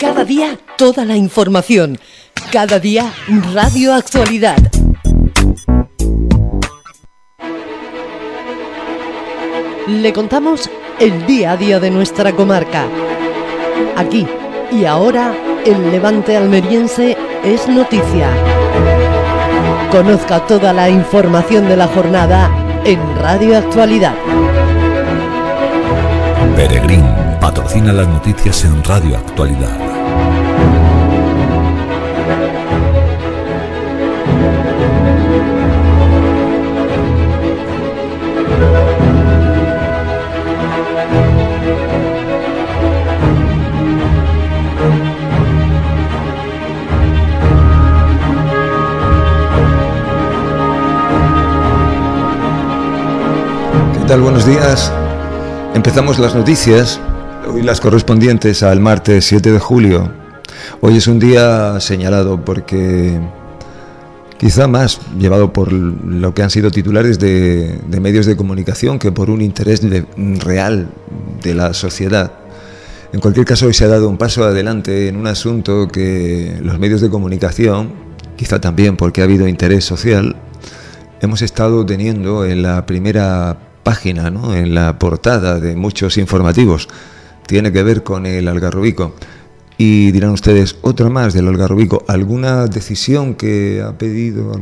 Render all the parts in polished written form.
Cada día toda la información. Cada día Radio Actualidad. Le contamos el día a día de nuestra comarca. Aquí y ahora, el Levante almeriense es noticia. Conozca toda la información de la jornada en Radio Actualidad. Peregrín patrocina las noticias en Radio Actualidad. ¿Qué tal? Buenos días. Empezamos las noticias, hoy las correspondientes al martes 7 de julio. Hoy es un día señalado porque quizá más llevado por lo que han sido titulares de medios de comunicación que por un interés real de la sociedad. En cualquier caso, hoy se ha dado un paso adelante en un asunto que los medios de comunicación, quizá también porque ha habido interés social, hemos estado teniendo en la primera página, ¿no?, en la portada de muchos informativos. Tiene que ver con el Algarrobico. Y dirán ustedes, otra más del Algarrobico. ¿Alguna decisión que ha pedido,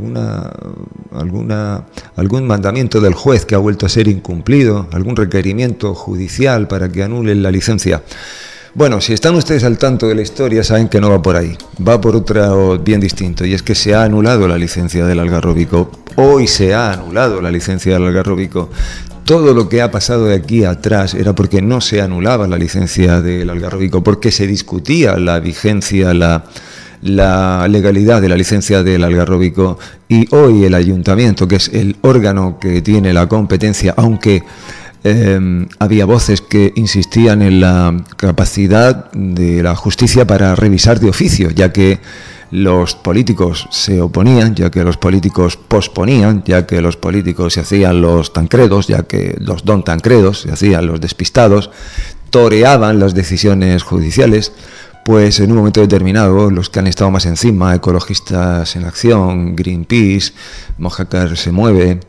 algún mandamiento del juez que ha vuelto a ser incumplido? ¿Algún requerimiento judicial para que anulen la licencia? Bueno, si están ustedes al tanto de la historia, saben que no va por ahí. Va por otro bien distinto, y es que se ha anulado la licencia del Algarrobico. Hoy se ha anulado la licencia del Algarrobico. Todo lo que ha pasado de aquí atrás era porque no se anulaba la licencia del Algarrobico, porque se discutía la vigencia, la legalidad de la licencia del Algarrobico. Y hoy el ayuntamiento, que es el órgano que tiene la competencia, aunque había voces que insistían en la capacidad de la justicia para revisar de oficio, ya que los políticos se oponían, ya que los políticos posponían, ya que los políticos se hacían los tancredos, ya que los don tancredos se hacían los despistados, toreaban las decisiones judiciales. Pues en un momento determinado, los que han estado más encima, Ecologistas en Acción, Greenpeace, Mojácar se mueve,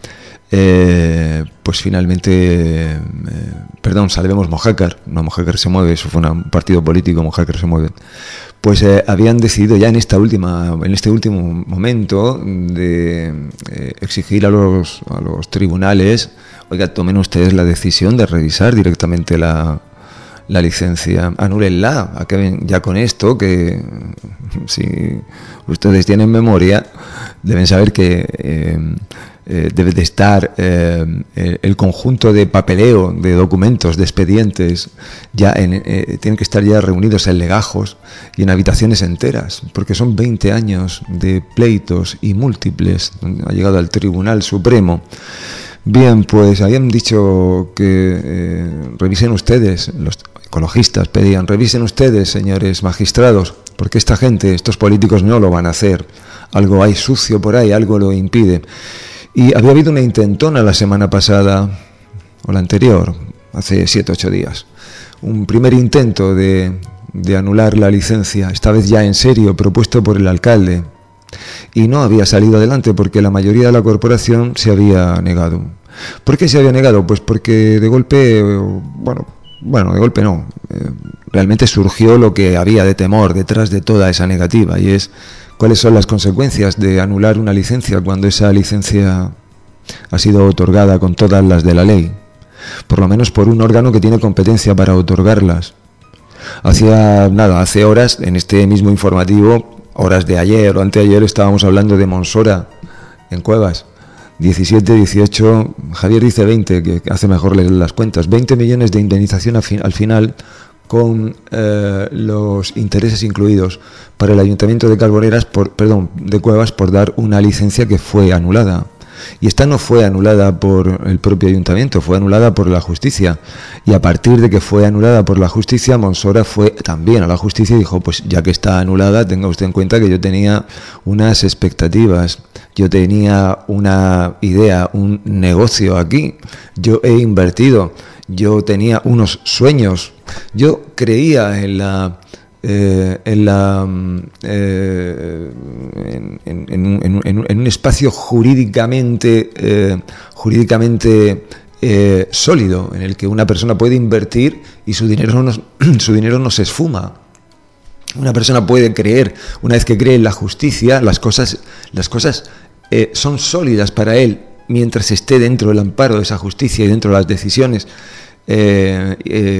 pues finalmente, Salvemos Mojácar, no Mojácar se mueve, eso fue un partido político, Mojácar se mueve, pues habían decidido ya en este último momento de exigir a los tribunales, oiga, tomen ustedes la decisión de revisar directamente la licencia, anúlenla, acaben ya con esto, que si ustedes tienen memoria, deben saber que debe de estar el conjunto de papeleo, de documentos, de expedientes, ya tienen que estar ya reunidos en legajos y en habitaciones enteras, porque son 20 años de pleitos y múltiples. Ha llegado al Tribunal Supremo. Bien, pues habían dicho que revisen ustedes, los ecologistas pedían, revisen ustedes, señores magistrados, porque esta gente, estos políticos no lo van a hacer. Algo hay sucio por ahí, algo lo impide. Y había habido una intentona la semana pasada, o la anterior, hace 7 o 8 días. Un primer intento de anular la licencia, esta vez ya en serio, propuesto por el alcalde. Y no había salido adelante porque la mayoría de la corporación se había negado. ¿Por qué se había negado? Pues porque de golpe, de golpe no. Realmente surgió lo que había de temor detrás de toda esa negativa, y es cuáles son las consecuencias de anular una licencia cuando esa licencia ha sido otorgada con todas las de la ley, por lo menos por un órgano que tiene competencia para otorgarlas. Hace horas, en este mismo informativo, horas de ayer o anteayer, estábamos hablando de Monsora, en Cuevas. 17, 18, Javier dice 20, que hace mejor leer las cuentas. 20 millones de indemnización al final, con los intereses incluidos para el Ayuntamiento de de Cuevas por dar una licencia que fue anulada. Y esta no fue anulada por el propio ayuntamiento, fue anulada por la justicia. Y a partir de que fue anulada por la justicia, Monsora fue también a la justicia y dijo, pues ya que está anulada, tenga usted en cuenta que yo tenía unas expectativas, yo tenía una idea, un negocio aquí, yo he invertido, yo tenía unos sueños, yo creía en la en un espacio jurídicamente sólido, en el que una persona puede invertir y su dinero no se esfuma. Una persona puede creer, una vez que cree en la justicia, las cosas son sólidas para él mientras esté dentro del amparo de esa justicia y dentro de las decisiones que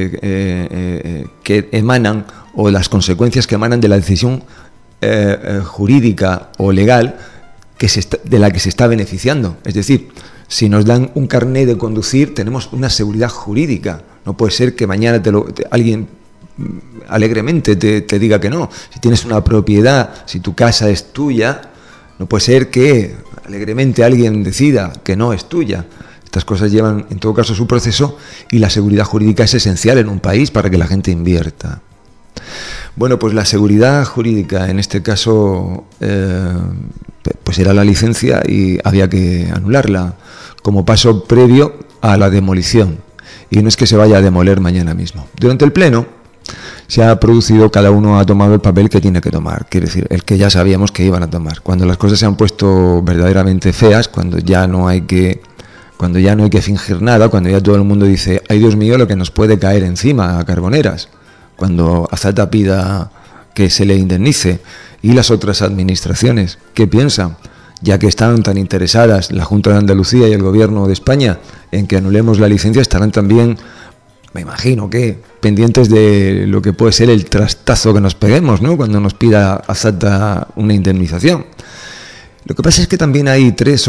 emanan, o las consecuencias que emanan de la decisión jurídica o legal de la que se está beneficiando. Es decir, si nos dan un carné de conducir, tenemos una seguridad jurídica. No puede ser que mañana alguien alegremente te diga que no. Si tienes una propiedad, si tu casa es tuya, no puede ser que alegremente alguien decida que no es tuya. Estas cosas llevan, en todo caso, su proceso, y la seguridad jurídica es esencial en un país para que la gente invierta. Bueno, pues la seguridad jurídica, en este caso, pues era la licencia y había que anularla como paso previo a la demolición. Y no es que se vaya a demoler mañana mismo. Durante el pleno se ha producido, cada uno ha tomado el papel que tiene que tomar, quiere decir, el que ya sabíamos que iban a tomar. Cuando las cosas se han puesto verdaderamente feas, cuando ya no hay que fingir nada, cuando ya todo el mundo dice, ay Dios mío, lo que nos puede caer encima a Carboneras, cuando Azata pida que se le indemnice, y las otras administraciones, ¿qué piensan? Ya que están tan interesadas la Junta de Andalucía y el Gobierno de España en que anulemos la licencia, estarán también, me imagino que, pendientes de lo que puede ser el trastazo que nos peguemos, ¿no?, cuando nos pida Azata una indemnización. Lo que pasa es que también hay tres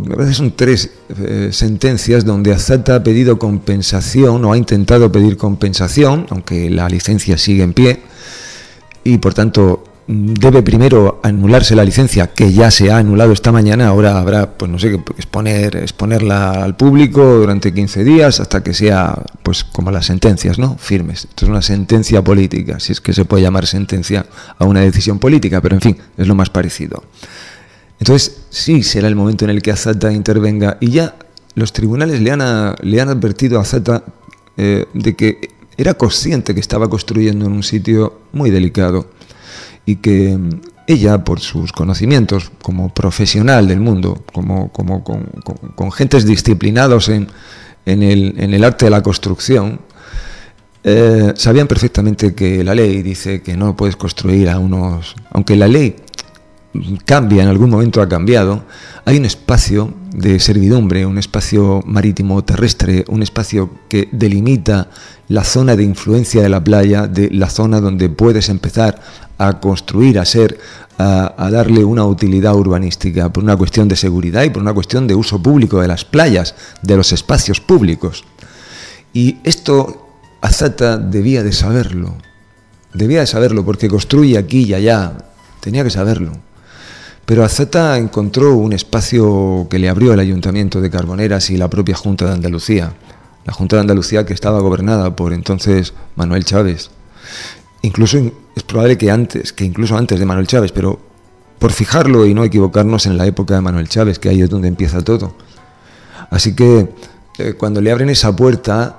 sentencias donde Azata ha pedido compensación o ha intentado pedir compensación, aunque la licencia sigue en pie, y por tanto debe primero anularse la licencia, que ya se ha anulado esta mañana. Ahora habrá, pues no sé, que exponerla al público durante 15 días hasta que sea, pues como las sentencias, ¿no?, firmes. Esto es una sentencia política, si es que se puede llamar sentencia a una decisión política, pero en fin, es lo más parecido. Entonces, sí, será el momento en el que Azata intervenga, y ya los tribunales le han advertido a Azata de que era consciente que estaba construyendo en un sitio muy delicado, y que ella, por sus conocimientos como profesional del mundo, con gentes disciplinados en el arte de la construcción, sabían perfectamente que la ley dice que no puedes construir aunque la ley cambia, en algún momento ha cambiado, hay un espacio de servidumbre, un espacio marítimo terrestre, un espacio que delimita la zona de influencia de la playa, de la zona donde puedes empezar a construir, a darle una utilidad urbanística, por una cuestión de seguridad y por una cuestión de uso público de las playas, de los espacios públicos. Y esto Azata debía de saberlo porque construye aquí y allá, tenía que saberlo. Pero Azata encontró un espacio que le abrió el Ayuntamiento de Carboneras y la propia Junta de Andalucía. La Junta de Andalucía, que estaba gobernada por entonces Manuel Chávez. Incluso es probable que incluso antes de Manuel Chávez, pero por fijarlo y no equivocarnos en la época de Manuel Chávez, que ahí es donde empieza todo. Así que cuando le abren esa puerta,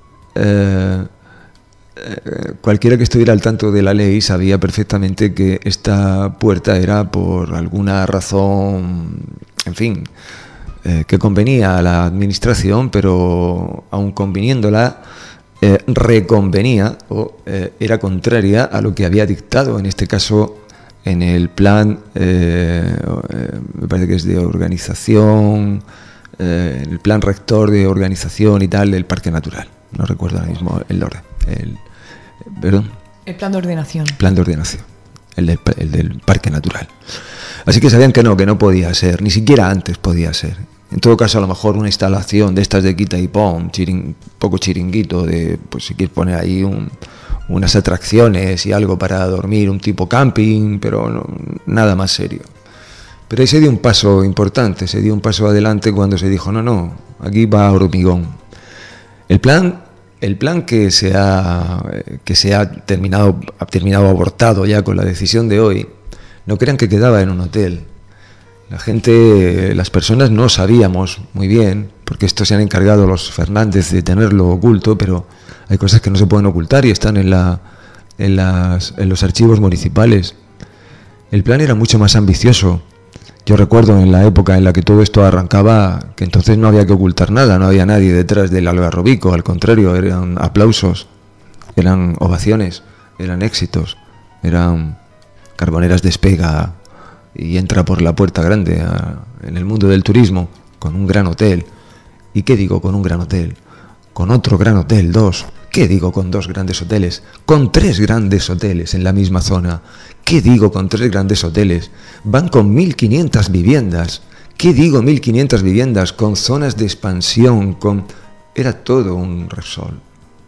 cualquiera que estuviera al tanto de la ley sabía perfectamente que esta puerta era por alguna razón, en fin, que convenía a la administración, pero aun conviniéndola, reconvenía o era contraria a lo que había dictado, en este caso en el plan, me parece que es de organización, el plan rector de organización y tal del Parque Natural. No recuerdo ahora mismo el orden. ¿Perdón? El plan de ordenación. Plan de ordenación, el del Parque Natural. Así que sabían que no podía ser, ni siquiera antes podía ser. En todo caso, a lo mejor una instalación de estas de quita y pon, poco chiringuito, de, pues si quieres poner ahí unas atracciones y algo para dormir, un tipo camping, pero no, nada más serio. Pero ahí se dio un paso importante, se dio un paso adelante cuando se dijo, no, aquí va hormigón. El plan que se ha terminado abortado ya con la decisión de hoy, no crean que quedaba en un hotel. Las personas no sabíamos muy bien, porque esto se han encargado los Fernández de tenerlo oculto, pero hay cosas que no se pueden ocultar y están en la en los archivos municipales. El plan era mucho más ambicioso. Yo recuerdo en la época en la que todo esto arrancaba que entonces no había que ocultar nada, no había nadie detrás del algarrobico, al contrario, eran aplausos, eran ovaciones, eran éxitos, eran Carboneras despega y entra por la puerta grande en el mundo del turismo con un gran hotel. ¿Y qué digo con un gran hotel? Con otro gran hotel, 2. ¿Qué digo con 2 grandes hoteles? Con 3 grandes hoteles en la misma zona. ¿Qué digo con 3 grandes hoteles? Van con 1.500 viviendas. ¿Qué digo 1.500 viviendas? Con zonas de expansión, con... Era todo un Repsol.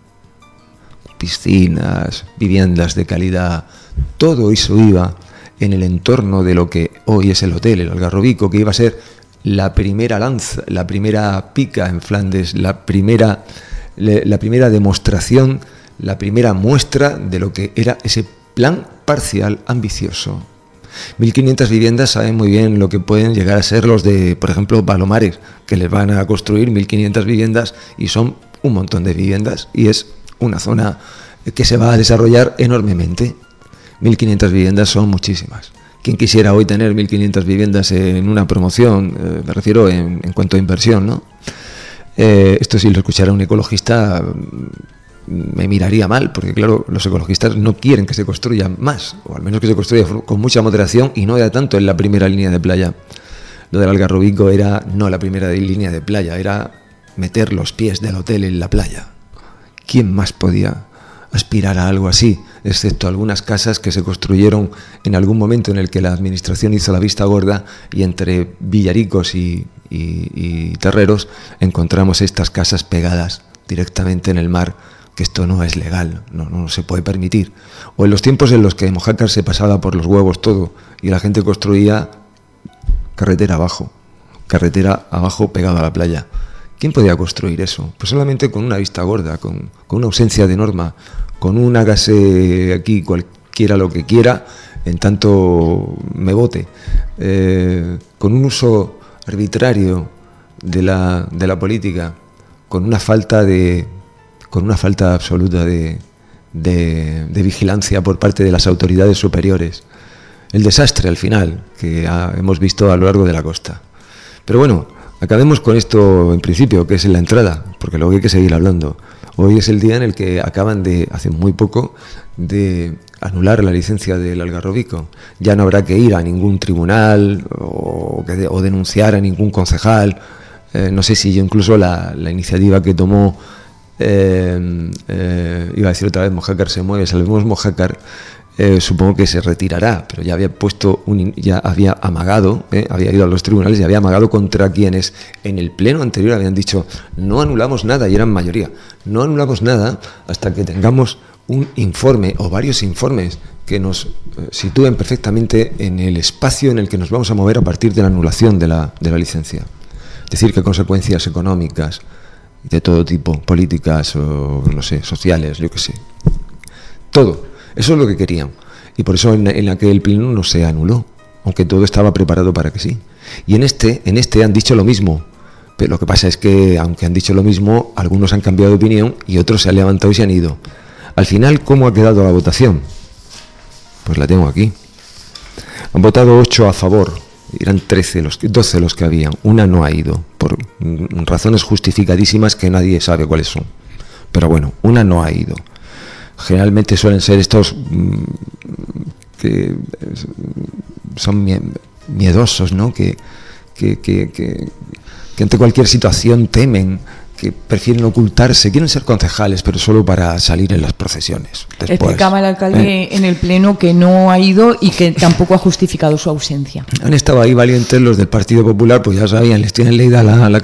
Piscinas, viviendas de calidad, todo eso iba en el entorno de lo que hoy es el hotel, el Algarrobico, que iba a ser la primera lanza, la primera pica en Flandes, la primera demostración, la primera muestra de lo que era ese plan parcial ambicioso. 1.500 viviendas, saben muy bien lo que pueden llegar a ser los de, por ejemplo, Palomares, que les van a construir 1.500 viviendas y son un montón de viviendas y es una zona que se va a desarrollar enormemente. 1.500 viviendas son muchísimas. ¿Quién quisiera hoy tener 1.500 viviendas en una promoción? Me refiero en cuanto a inversión, ¿no? Esto si lo escuchara un ecologista me miraría mal, porque claro, los ecologistas no quieren que se construya más, o al menos que se construya con mucha moderación y no era tanto en la primera línea de playa. Lo del Algarrobico era no la primera línea de playa, era meter los pies del hotel en la playa. ¿Quién más podía aspirar a algo así? Excepto algunas casas que se construyeron en algún momento en el que la administración hizo la vista gorda y entre villaricos y terreros encontramos estas casas pegadas directamente en el mar, que esto no es legal, no se puede permitir. O en los tiempos en los que en Mojácar se pasaba por los huevos todo y la gente construía carretera abajo pegado a la playa. ¿Quién podía construir eso? Pues solamente con una vista gorda, con una ausencia de norma, con un hágase aquí cualquiera lo que quiera, en tanto me vote, con un uso arbitrario de la política, con una falta absoluta de vigilancia por parte de las autoridades superiores. El desastre al final que hemos visto a lo largo de la costa. Pero bueno, acabemos con esto en principio, que es en la entrada, porque luego hay que seguir hablando. Hoy es el día en el que acaban hace muy poco, de anular la licencia del Algarrobico. Ya no habrá que ir a ningún tribunal o denunciar a ningún concejal. No sé si yo incluso la iniciativa que tomó, iba a decir otra vez, Mojácar se mueve, Salvemos Mojácar, supongo que se retirará, pero ya había amagado, había ido a los tribunales y había amagado contra quienes en el pleno anterior habían dicho no anulamos nada, y eran mayoría, no anulamos nada hasta que tengamos un informe o varios informes que nos sitúen perfectamente en el espacio en el que nos vamos a mover a partir de la anulación de la licencia. Es decir, qué consecuencias económicas de todo tipo, políticas o no sé, sociales, yo qué sé, todo. Eso es lo que querían. Y por eso en aquel pleno no se anuló, aunque todo estaba preparado para que sí. Y en este han dicho lo mismo. Pero lo que pasa es que, aunque han dicho lo mismo, algunos han cambiado de opinión y otros se han levantado y se han ido. Al final, ¿cómo ha quedado la votación? Pues la tengo aquí. Han votado 8 a favor. Eran 12 los que habían. Una no ha ido, por razones justificadísimas que nadie sabe cuáles son. Pero bueno, una no ha ido. Generalmente suelen ser estos que son miedosos, ¿no? Que ante cualquier situación temen, que prefieren ocultarse, quieren ser concejales, pero solo para salir en las procesiones. Después, explicaba el alcalde en el pleno que no ha ido y que tampoco ha justificado su ausencia. Han estado ahí valientes los del Partido Popular, pues ya sabían, les tienen leída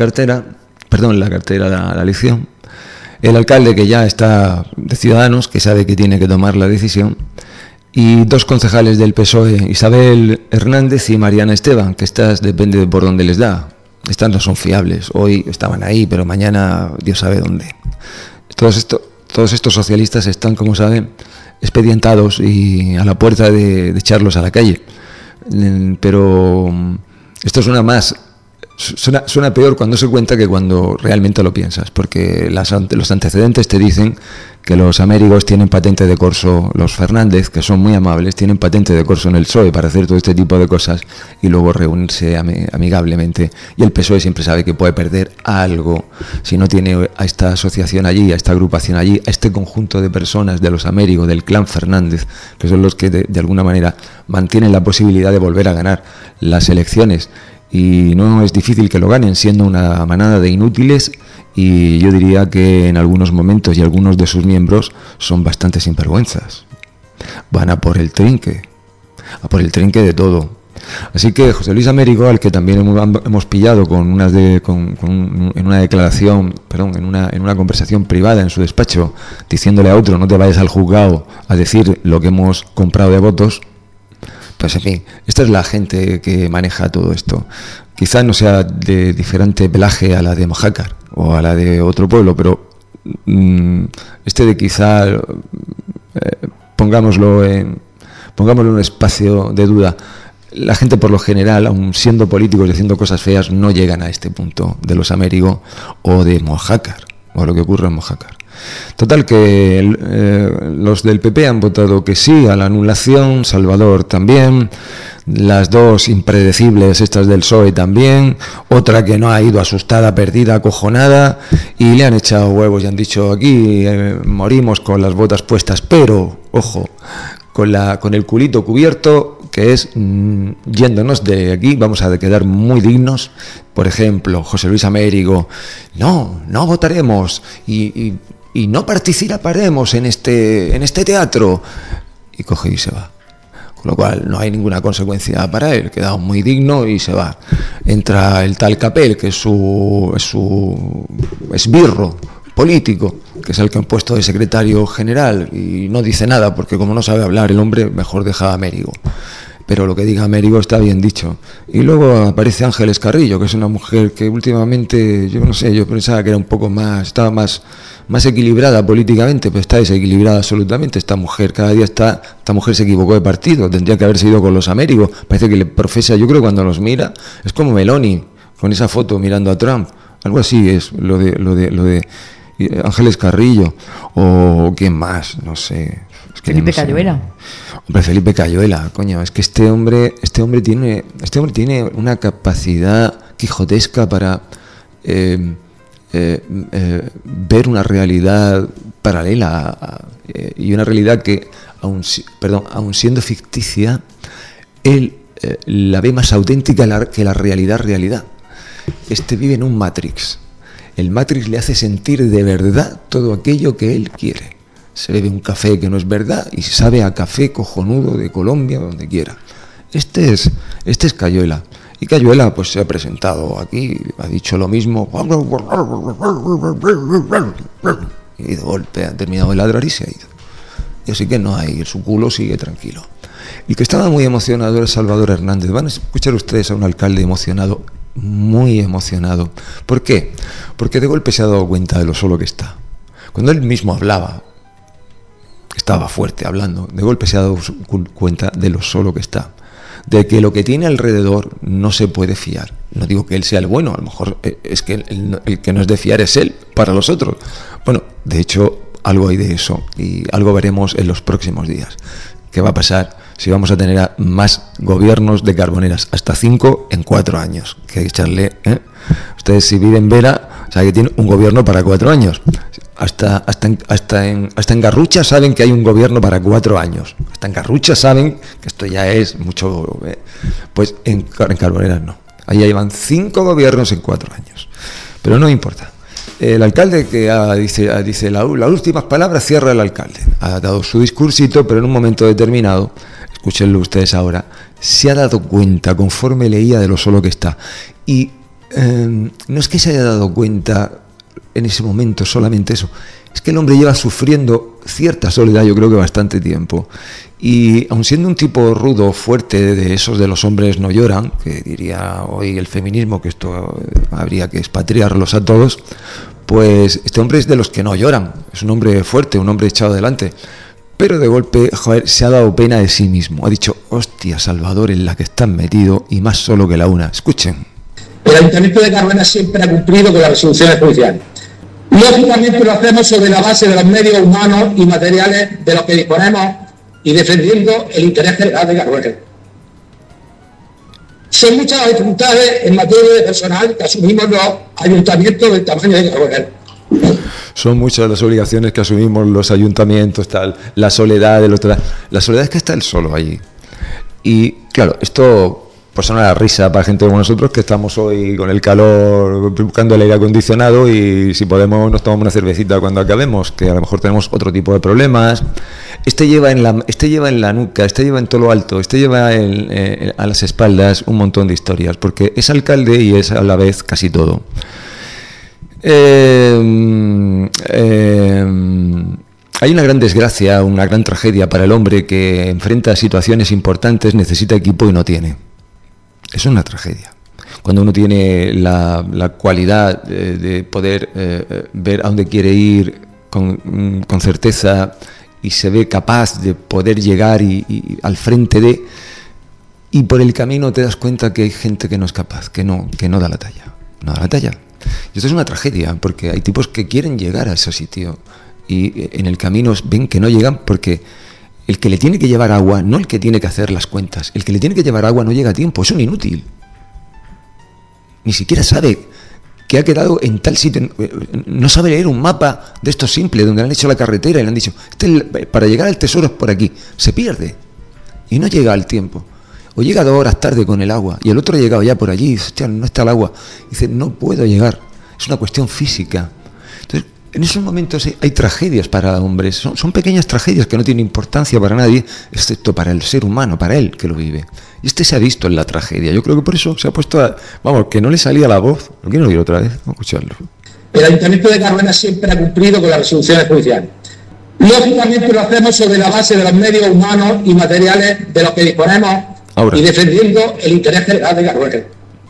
la lección. El alcalde, que ya está de Ciudadanos, que sabe que tiene que tomar la decisión, y 2 concejales del PSOE, Isabel Hernández y Mariana Esteban, que estas depende de por dónde les da. Estas no son fiables. Hoy estaban ahí, pero mañana Dios sabe dónde. Todos estos socialistas están, como saben, expedientados y a la puerta de echarlos a la calle. Pero esto es una más Suena peor cuando se cuenta que cuando realmente lo piensas, porque los antecedentes te dicen que los amérigos tienen patente de corso, los Fernández, que son muy amables, tienen patente de corso en el PSOE para hacer todo este tipo de cosas y luego reunirse amigablemente. Y el PSOE siempre sabe que puede perder algo si no tiene a esta asociación allí, a esta agrupación allí, a este conjunto de personas de los amérigos, del clan Fernández, que son los que de alguna manera mantienen la posibilidad de volver a ganar las elecciones. Y no es difícil que lo ganen, siendo una manada de inútiles, y yo diría que en algunos momentos y algunos de sus miembros son bastante sinvergüenzas. Van a por el trinque de todo. Así que José Luis Américo, al que también hemos pillado en una declaración, perdón, en una conversación privada en su despacho, diciéndole a otro: no te vayas al juzgado a decir lo que hemos comprado de votos. Pues en fin, esta es la gente que maneja todo esto. Quizás no sea de diferente pelaje a la de Mojácar o a la de otro pueblo, pero este de quizá pongámoslo en un espacio de duda. La gente por lo general, aun siendo políticos y haciendo cosas feas, no llegan a este punto de los Amérigo o de Mojácar, o lo que ocurre en Mojácar. Total, que los del PP han votado que sí a la anulación, Salvador también, las dos impredecibles estas del PSOE también, otra que no ha ido asustada, perdida, acojonada, y le han echado huevos y han dicho: aquí morimos con las botas puestas, pero, ojo, con el culito cubierto, que es yéndonos de aquí vamos a quedar muy dignos. Por ejemplo, José Luis Américo: no votaremos y no participaremos en este teatro, y coge y se va. Con lo cual no hay ninguna consecuencia para él, queda muy digno y se va. Entra el tal Capel, que es su esbirro político, que es el que han puesto de secretario general, y no dice nada, porque como no sabe hablar el hombre, mejor deja a Américo. Pero lo que diga Américo está bien dicho. Y luego aparece Ángeles Carrillo, que es una mujer que últimamente, yo no sé, yo pensaba que era un poco más, estaba más equilibrada políticamente, pero está desequilibrada absolutamente. Esta mujer se equivocó de partido, tendría que haberse ido con los Américos. Parece que le profesa, yo creo que cuando los mira, es como Meloni, con esa foto mirando a Trump. Algo así es lo de Ángeles Carrillo, o quién más, no sé. Es que Felipe no sé. Cayuela. Hombre, Felipe Cayuela, coño, es que este hombre tiene una capacidad quijotesca para ver una realidad paralela y una realidad que, aun siendo ficticia, él la ve más auténtica que la realidad. Este vive en un Matrix. El Matrix le hace sentir de verdad todo aquello que él quiere. Se bebe un café que no es verdad y sabe a café cojonudo de Colombia, donde quiera. Este es Cayuela. Y Cayuela pues se ha presentado aquí, ha dicho lo mismo, y de golpe ha terminado de ladrar y se ha ido. Y así que no hay, su culo sigue tranquilo. El que estaba muy emocionado era Salvador Hernández. Van a escuchar ustedes a un alcalde emocionado, muy emocionado. ¿Por qué? Porque de golpe se ha dado cuenta de lo solo que está. Cuando él mismo hablaba, estaba fuerte hablando, de golpe se ha dado cuenta de lo solo que está, de que lo que tiene alrededor no se puede fiar. No digo que él sea el bueno, a lo mejor es que el que no es de fiar es él para los otros. Bueno, de hecho, algo hay de eso y algo veremos en los próximos días. ¿Qué va a pasar si vamos a tener más gobiernos de Carboneras? Hasta 5 en 4 años. Que hay que echarle, Ustedes, si viven en Vera, saben que tiene un gobierno para 4 años. Hasta en Garrucha saben que hay un gobierno para 4 años. Hasta en Garrucha saben que esto ya es mucho. Pues en Carboneras no. Ahí llevan 5 gobiernos en 4 años. Pero no importa. El alcalde que dice las últimas palabras, cierra el alcalde. Ha dado su discursito, pero en un momento determinado, escúchenlo ustedes ahora, se ha dado cuenta, conforme leía, de lo solo que está. Y no es que se haya dado cuenta en ese momento solamente eso, es que el hombre lleva sufriendo cierta soledad, yo creo que bastante tiempo. Y aun siendo un tipo rudo, fuerte, de esos de los hombres no lloran, que diría hoy el feminismo, que esto habría que expatriarlos a todos, pues este hombre es de los que no lloran, es un hombre fuerte, un hombre echado adelante. Pero de golpe, se ha dado pena de sí mismo. Ha dicho: hostia, Salvador, en la que estás metido, y más solo que la una. Escuchen. El Ayuntamiento de Carvena siempre ha cumplido con las resoluciones judiciales. Lógicamente lo hacemos sobre la base de los medios humanos y materiales de los que disponemos y defendiendo el interés general de Carvena. Son muchas las dificultades en materia de personal que asumimos los ayuntamientos del tamaño de Carvena. Son muchas las obligaciones que asumimos los ayuntamientos, tal, la soledad del otro. La soledad es que está él solo allí. Y claro, esto pues suena la risa para gente como nosotros que estamos hoy con el calor buscando el aire acondicionado y si podemos nos tomamos una cervecita cuando acabemos, que a lo mejor tenemos otro tipo de problemas. Este lleva en la nuca, este lleva en todo lo alto, este lleva a las espaldas un montón de historias, porque es alcalde y es a la vez casi todo. Hay una gran desgracia, una gran tragedia para el hombre que enfrenta situaciones importantes, necesita equipo y no tiene. Es una tragedia. Cuando uno tiene la cualidad de poder ver a dónde quiere ir con certeza y se ve capaz de poder llegar y al frente de... Y por el camino te das cuenta que hay gente que no es capaz, que no da la talla. No da la talla. Y esto es una tragedia, porque hay tipos que quieren llegar a ese sitio y en el camino ven que no llegan porque el que le tiene que llevar agua, no el que tiene que hacer las cuentas, el que le tiene que llevar agua no llega a tiempo, es un inútil. Ni siquiera sabe que ha quedado en tal sitio, no sabe leer un mapa de estos simples, donde le han hecho la carretera y le han dicho, para llegar al tesoro es por aquí, se pierde y no llega al tiempo. O llega 2 horas tarde con el agua y el otro ha llegado ya por allí y dice, hostia, no está el agua. Y dice, no puedo llegar. Es una cuestión física. Entonces, en esos momentos hay tragedias para hombres. Son pequeñas tragedias que no tienen importancia para nadie, excepto para el ser humano, para él que lo vive. Y este se ha visto en la tragedia. Yo creo que por eso se ha puesto a... Vamos, que no le salía la voz. Lo quiero oír otra vez. Vamos a escucharlo. El Ayuntamiento de Carvena siempre ha cumplido con las resoluciones judiciales. Lógicamente lo hacemos sobre la base de los medios humanos y materiales de los que disponemos ahora, y defendiendo el interés general de Carvena.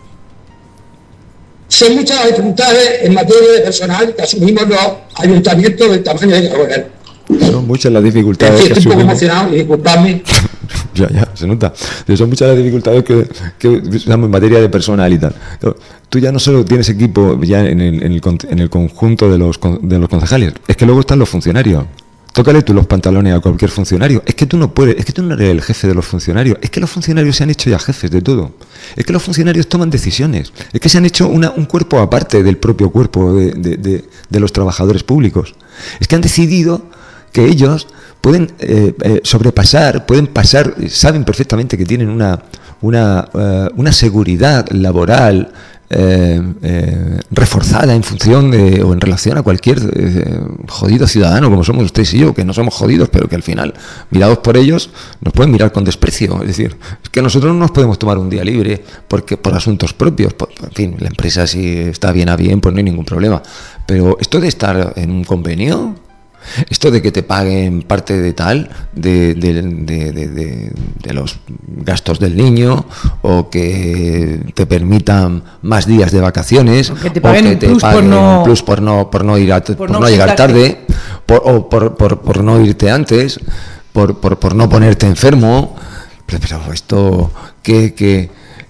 Son muchas las dificultades en materia de personal que asumimos los ayuntamientos del tamaño de Carvena. Son muchas las dificultades que estoy un poco asumimos. emocionado y disculpadme. Ya, se nota. Son muchas las dificultades que usamos en materia de personal y tal. Tú ya no solo tienes equipo ya en el conjunto de los concejales, es que luego están los funcionarios. Tócale tú los pantalones a cualquier funcionario. Es que tú no puedes, es que tú no eres el jefe de los funcionarios. Es que los funcionarios se han hecho ya jefes de todo. Es que los funcionarios toman decisiones. Es que se han hecho un cuerpo aparte del propio cuerpo de los trabajadores públicos. Es que han decidido que ellos pueden sobrepasar, pueden pasar, saben perfectamente que tienen una seguridad laboral reforzada en función de o en relación a cualquier jodido ciudadano como somos ustedes y yo, que no somos jodidos, pero que al final, mirados por ellos, nos pueden mirar con desprecio. Es decir, es que nosotros no nos podemos tomar un día libre porque por asuntos propios, en fin, la empresa si está bien a bien, pues no hay ningún problema. Pero esto de estar en un convenio, esto de que te paguen parte de tal, de los gastos del niño, o que te permitan más días de vacaciones, o que te paguen un plus por no llegar tarde, por no irte antes, por no ponerte enfermo. Pero esto que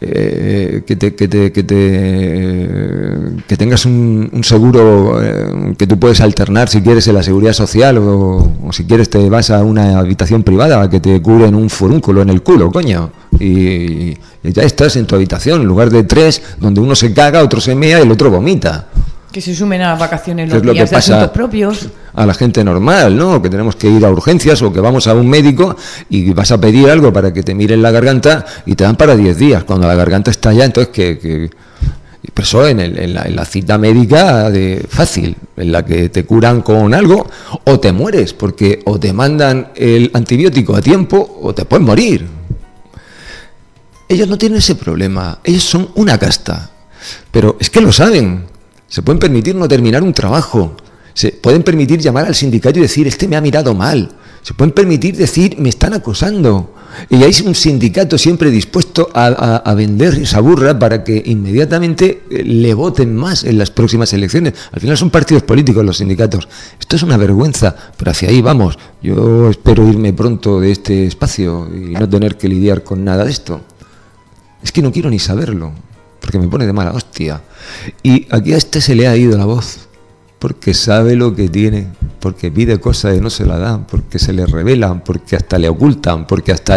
tengas un seguro que tú puedes alternar si quieres en la seguridad social o si quieres te vas a una habitación privada que te cubren un furúnculo en el culo, coño, y ya estás en tu habitación en lugar de 3 donde uno se caga, otro se mea y el otro vomita. Que se sumen a las vacaciones los días de asuntos propios. A la gente normal, ¿no? Que tenemos que ir a urgencias o que vamos a un médico y vas a pedir algo para que te miren la garganta y te dan para 10 días. Cuando la garganta está ya, entonces que pero eso en la cita médica fácil, en la que te curan con algo o te mueres, porque o te mandan el antibiótico a tiempo o te puedes morir. Ellos no tienen ese problema, ellos son una casta, pero es que lo saben. Se pueden permitir no terminar un trabajo, se pueden permitir llamar al sindicato y decir, me ha mirado mal, se pueden permitir decir, me están acosando. Y hay un sindicato siempre dispuesto a vender esa burra para que inmediatamente le voten más en las próximas elecciones. Al final son partidos políticos los sindicatos. Esto es una vergüenza, pero hacia ahí vamos. Yo espero irme pronto de este espacio y no tener que lidiar con nada de esto. Es que no quiero ni saberlo. porque me pone de mala hostia. Y aquí a este se le ha ido la voz, porque sabe lo que tiene, porque pide cosas y no se la dan, porque se le revelan, porque hasta le ocultan, porque hasta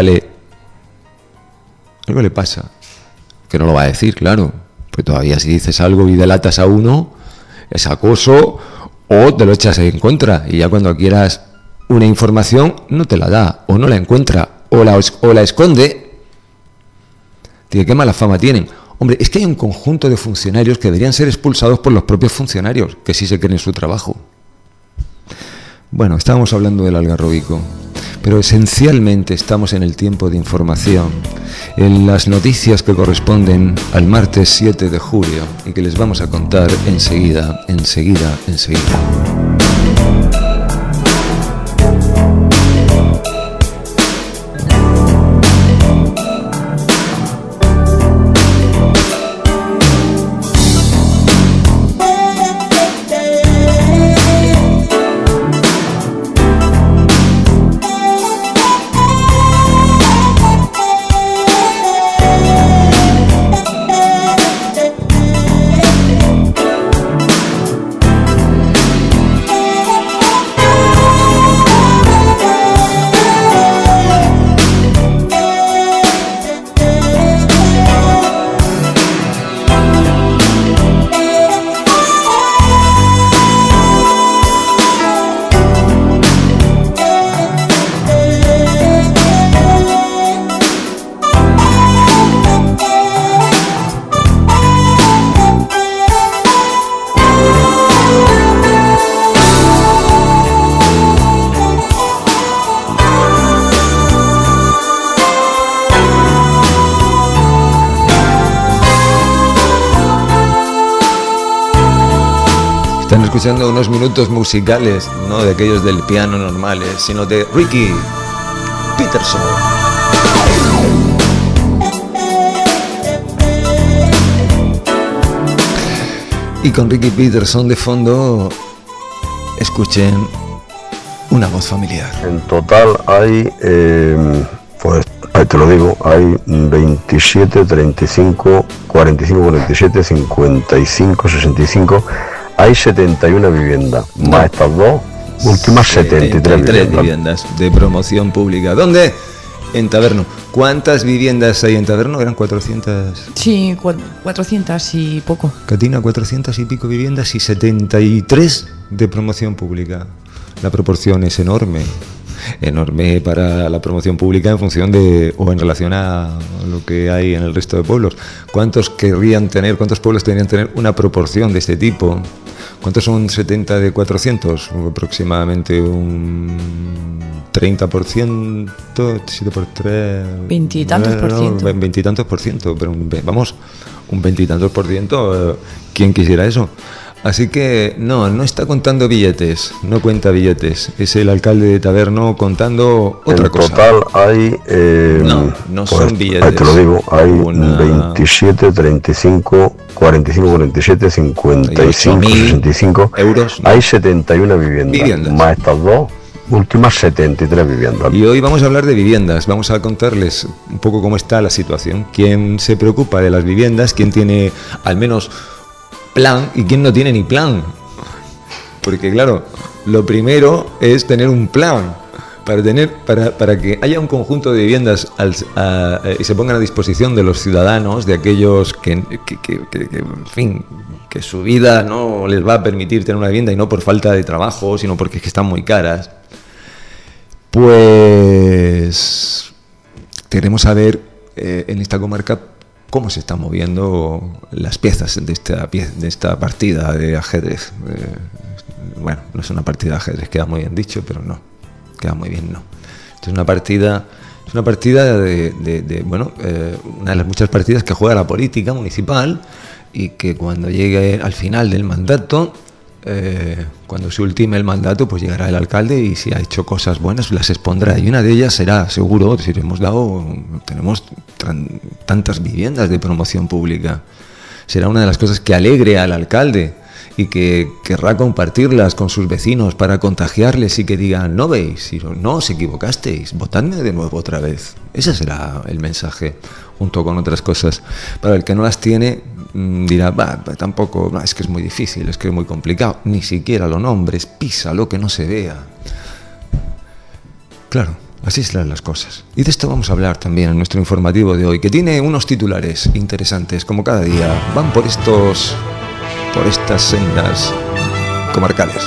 algo le pasa, que no lo va a decir, claro, pues todavía si dices algo y delatas a uno, es acoso o te lo echas en contra, y ya cuando quieras una información no te la da, o no la encuentra, o la esconde. Tío, qué mala fama tienen. Hombre, es que hay un conjunto de funcionarios que deberían ser expulsados por los propios funcionarios, que sí se creen su trabajo. Bueno, estábamos hablando del Algarrobico, pero esencialmente estamos en el tiempo de información, en las noticias que corresponden al martes 7 de julio y que les vamos a contar enseguida. Están escuchando unos minutos musicales, no de aquellos del piano normales, sino de Ricky Peterson. Y con Ricky Peterson de fondo, escuchen una voz familiar. En total hay, pues te lo digo, hay 27, 35, 45, 47, 55, 65... Hay 71 viviendas, más estas dos últimas 73 viviendas de promoción pública. ¿Dónde? En Taberno. ¿Cuántas viviendas hay en Taberno? ¿Eran 400? Sí, 400 y poco. Catina, 400 y pico viviendas y 73 de promoción pública. La proporción es enorme. Enorme para la promoción pública en función de, o en relación a lo que hay en el resto de pueblos. ¿Cuántos pueblos deberían tener una proporción de este tipo? ¿Cuántos son 70 de 400? Aproximadamente un 30%, 7 por 3... 20 y tantos por ciento. 20 y tantos por ciento, pero vamos, un 20 y tantos por ciento, ¿quién quisiera eso? Así que no está contando billetes, no cuenta billetes. Es el alcalde de Taberno contando otra cosa. En total hay... no pues, son billetes. Te lo digo, hay 27, 35, 45, 47, 55, 65... euros. ¿No? Hay 71 viviendas, más estas dos últimas 73 viviendas. Y hoy vamos a hablar de viviendas, vamos a contarles un poco cómo está la situación. ¿Quién se preocupa de las viviendas? ¿Quién tiene al menos plan y quién no tiene ni plan? Porque claro, lo primero es tener un plan para que haya un conjunto de viviendas y se pongan a disposición de los ciudadanos, de aquellos que en fin, que su vida no les va a permitir tener una vivienda, y no por falta de trabajo, sino porque es que están muy caras. Pues queremos saber en esta comarca cómo se están moviendo las piezas de esta partida de ajedrez. Bueno, no es una partida de ajedrez, queda muy bien dicho, pero no, queda muy bien, no. Esto es una partida de una de las muchas partidas que juega la política municipal, y que cuando llegue al final del mandato, cuando se ultime el mandato, pues llegará el alcalde y si ha hecho cosas buenas las expondrá, y una de ellas será, seguro, si tenemos tantas viviendas de promoción pública, será una de las cosas que alegre al alcalde y que querrá compartirlas con sus vecinos para contagiarles y que digan: no veis, no os equivocasteis, votadme de nuevo otra vez. Ese será el mensaje, junto con otras cosas. Para el que no las tiene, dirá, tampoco, es que es muy difícil, es que es muy complicado, ni siquiera lo nombres, písalo que no se vea. Claro, así serán las cosas. Y de esto vamos a hablar también en nuestro informativo de hoy, que tiene unos titulares interesantes, como cada día, van por estas sendas comarcales.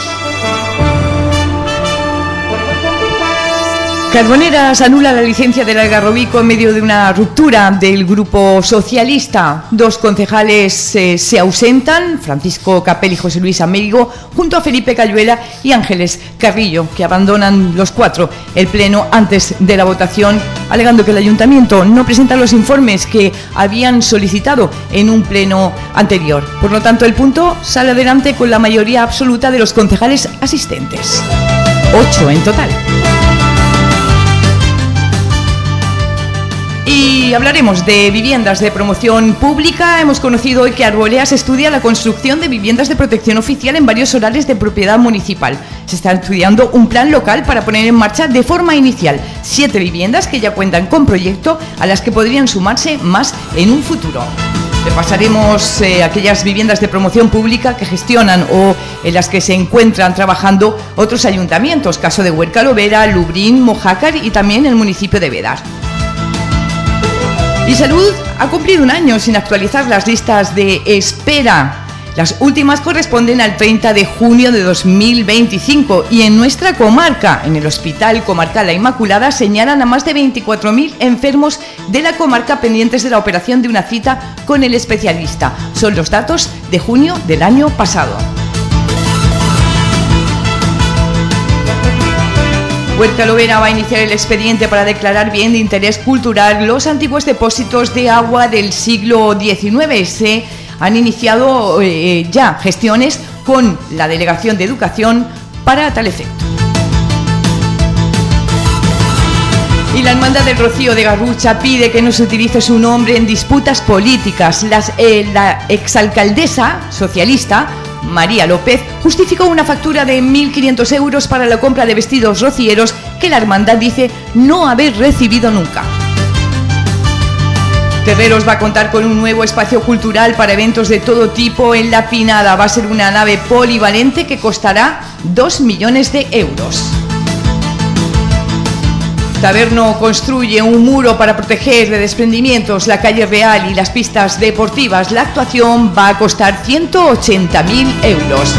Carboneras anula la licencia del Algarrobico en medio de una ruptura del grupo socialista. 2 concejales se ausentan, Francisco Capel y José Luis Amérigo, junto a Felipe Cayuela y Ángeles Carrillo, que abandonan los 4 el pleno antes de la votación, alegando que el ayuntamiento no presenta los informes que habían solicitado en un pleno anterior. Por lo tanto, el punto sale adelante con la mayoría absoluta de los concejales asistentes. 8 en total. Y hablaremos de viviendas de promoción pública. Hemos conocido hoy que Arboleas estudia la construcción de viviendas de protección oficial en varios solares de propiedad municipal. Se está estudiando un plan local para poner en marcha de forma inicial 7 viviendas que ya cuentan con proyecto, a las que podrían sumarse más en un futuro. Repasaremos aquellas viviendas de promoción pública que gestionan o en las que se encuentran trabajando otros ayuntamientos, caso de Huerca Lovera, Lubrín, Mojácar y también el municipio de Vedar. Y Salud ha cumplido un año sin actualizar las listas de espera. Las últimas corresponden al 30 de junio de 2025 y en nuestra comarca, en el Hospital Comarcal La Inmaculada, señalan a más de 24.000 enfermos de la comarca pendientes de la operación de una cita con el especialista. Son los datos de junio del año pasado. Huerca Lovera va a iniciar el expediente para declarar bien de interés cultural los antiguos depósitos de agua del siglo XIX. Se han iniciado ya gestiones con la Delegación de Educación para tal efecto. Y la Hermandad del Rocío de Garrucha pide que no se utilice su nombre en disputas políticas. La exalcaldesa socialista María López justificó una factura de 1.500 euros para la compra de vestidos rocieros que la hermandad dice no haber recibido nunca. Terreros va a contar con un nuevo espacio cultural para eventos de todo tipo en La Pinada. Va a ser una nave polivalente que costará 2 millones de euros. Taberno construye un muro para proteger de desprendimientos la calle Real y las pistas deportivas. La actuación va a costar 180.000 euros.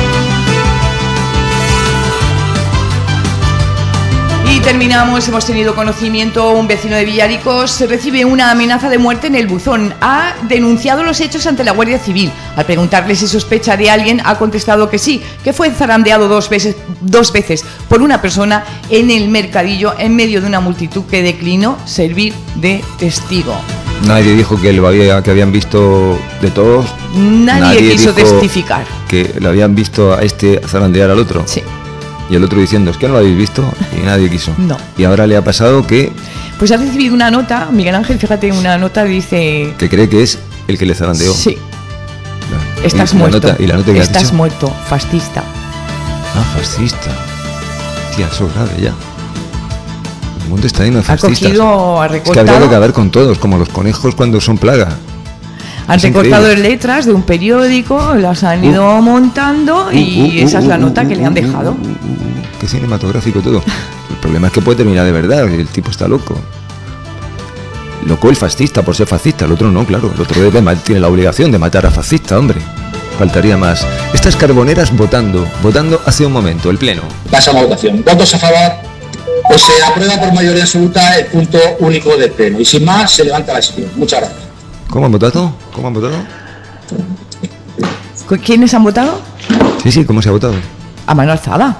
Y terminamos, hemos tenido conocimiento, un vecino de Villaricos recibe una amenaza de muerte en el buzón. Ha denunciado los hechos ante la Guardia Civil. Al preguntarle si sospecha de alguien, ha contestado que sí, que fue zarandeado dos veces por una persona en el mercadillo en medio de una multitud que declinó servir de testigo. Nadie dijo que habían visto de todos. Nadie quiso testificar. Que le habían visto a este zarandear al otro. Sí. Y el otro diciendo, es que no lo habéis visto, y nadie quiso. No. Y ahora le ha pasado que... Pues ha recibido una nota, Miguel Ángel, fíjate, una nota dice... Que cree que es el que le zarandeó. Sí. Claro. Estás muerto. ¿Y la nota que estás dicho? muerto, fascista. Ah, fascista. Tía, eso es grave ya. El mundo está lleno de fascistas. Ha cogido, ha recortado... Es que habría que acabar con todos, como los conejos cuando son plaga. Han recortado letras de un periódico, las han ido montando y esa es la nota que le han dejado. Qué cinematográfico todo. El problema es que puede terminar de verdad, el tipo está loco. Loco el fascista por ser fascista, el otro no, claro. El otro tiene la obligación de matar a fascista, hombre. Faltaría más. Estas carboneras votando hace un momento, el pleno. Pasamos a votación. ¿Votos a favor? Pues se aprueba por mayoría absoluta el punto único del pleno. Y sin más, se levanta la sesión. Muchas gracias. ¿Cómo han votado? ¿Cómo han votado? ¿Quiénes han votado? Sí, ¿cómo se ha votado? A mano alzada.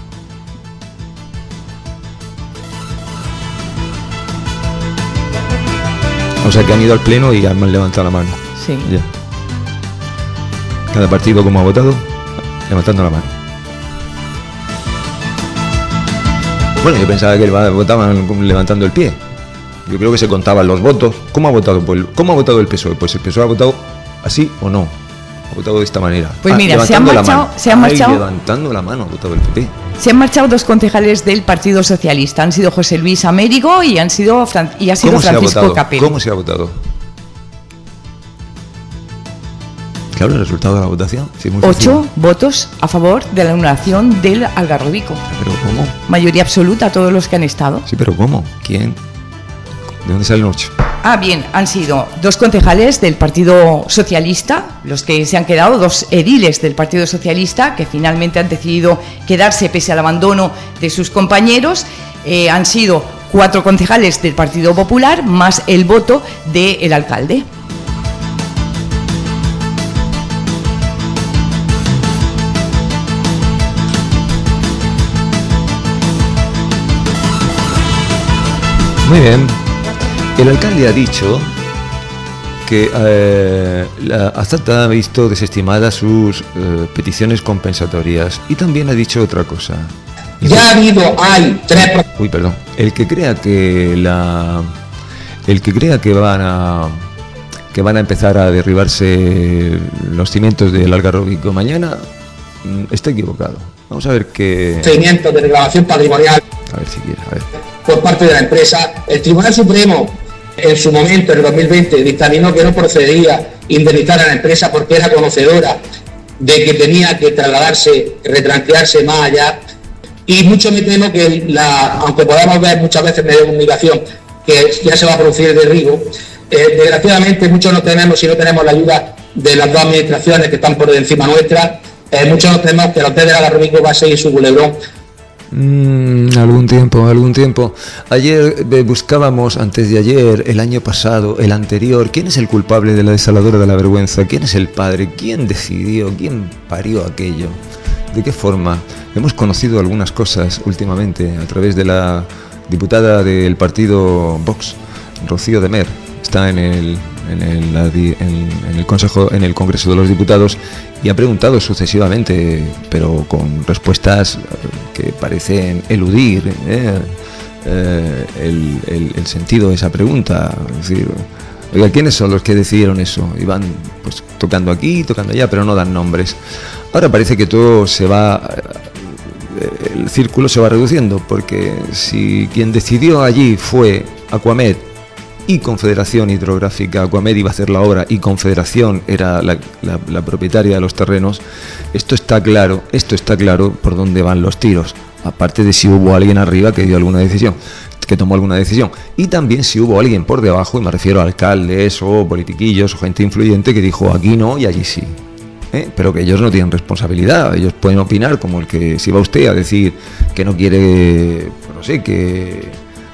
O sea que han ido al pleno y han levantado la mano. Sí. Ya. Cada partido como ha votado, levantando la mano. Bueno, yo pensaba que votaban levantando el pie. Yo creo que se contaban los votos. ¿Cómo ha votado el PSOE? Pues el PSOE ha votado así o no. Ha votado de esta manera. Pues mira, se han marchado. Levantando la mano ha votado el PP. Se han marchado 2 concejales del Partido Socialista. Han sido José Luis Amérigo y ha sido Francisco Capel. ¿Cómo se ha votado? Claro, el resultado de la votación. Sí, 8 votos a favor de la anulación del Algarrobico. ¿Pero cómo? Mayoría absoluta, todos los que han estado. Sí, pero ¿cómo? ¿Quién? ¿De dónde salen 8? Bien, han sido 2 concejales del Partido Socialista, los que se han quedado, 2 ediles del Partido Socialista, que finalmente han decidido quedarse pese al abandono de sus compañeros. Han sido 4 concejales del Partido Popular, más el voto del alcalde. Muy bien. El alcalde ha dicho que la Azata ha visto desestimadas sus peticiones compensatorias y también ha dicho otra cosa. Hay 3... Uy, perdón. El que crea que van a empezar a derribarse los cimientos del Algarrobico mañana está equivocado. Vamos a ver qué... Procedimiento de reclamación patrimonial. A ver si quiere, a ver. Por parte de la empresa, el Tribunal Supremo en su momento, en el 2020, dictaminó que no procedía indemnizar a la empresa porque era conocedora de que tenía que trasladarse, retranquearse más allá, y mucho me temo que, aunque podamos ver muchas veces medios de comunicación que ya se va a producir el derribo, desgraciadamente muchos no tenemos, si no tenemos la ayuda de las 2 administraciones que están por encima nuestra, muchos no tenemos que el hotel del Algarrobico va a seguir su culebrón. Algún tiempo. Ayer buscábamos, antes de ayer, el año pasado, el anterior, ¿quién es el culpable de la desaladora de la vergüenza? ¿Quién es el padre? ¿Quién decidió? ¿Quién parió aquello? ¿De qué forma? Hemos conocido algunas cosas últimamente a través de la diputada del partido Vox, Rocío de Mer. Está en el Consejo, en el Congreso de los Diputados, y ha preguntado sucesivamente, pero con respuestas que parecen eludir el sentido de esa pregunta. Es decir, oiga, ¿quiénes son los que decidieron eso? Y van pues tocando aquí, tocando allá, pero no dan nombres. Ahora parece que todo se va, el círculo se va reduciendo, porque si quien decidió allí fue Aquamed y Confederación Hidrográfica, Aquamed iba a hacer la obra y Confederación era la propietaria de los terrenos, esto está claro por dónde van los tiros, aparte de si hubo alguien arriba que dio alguna decisión, que tomó alguna decisión, y también si hubo alguien por debajo, y me refiero a alcaldes o politiquillos o gente influyente que dijo aquí no y allí sí. Pero que ellos no tienen responsabilidad, ellos pueden opinar como el que si va usted a decir que no quiere, no sé, que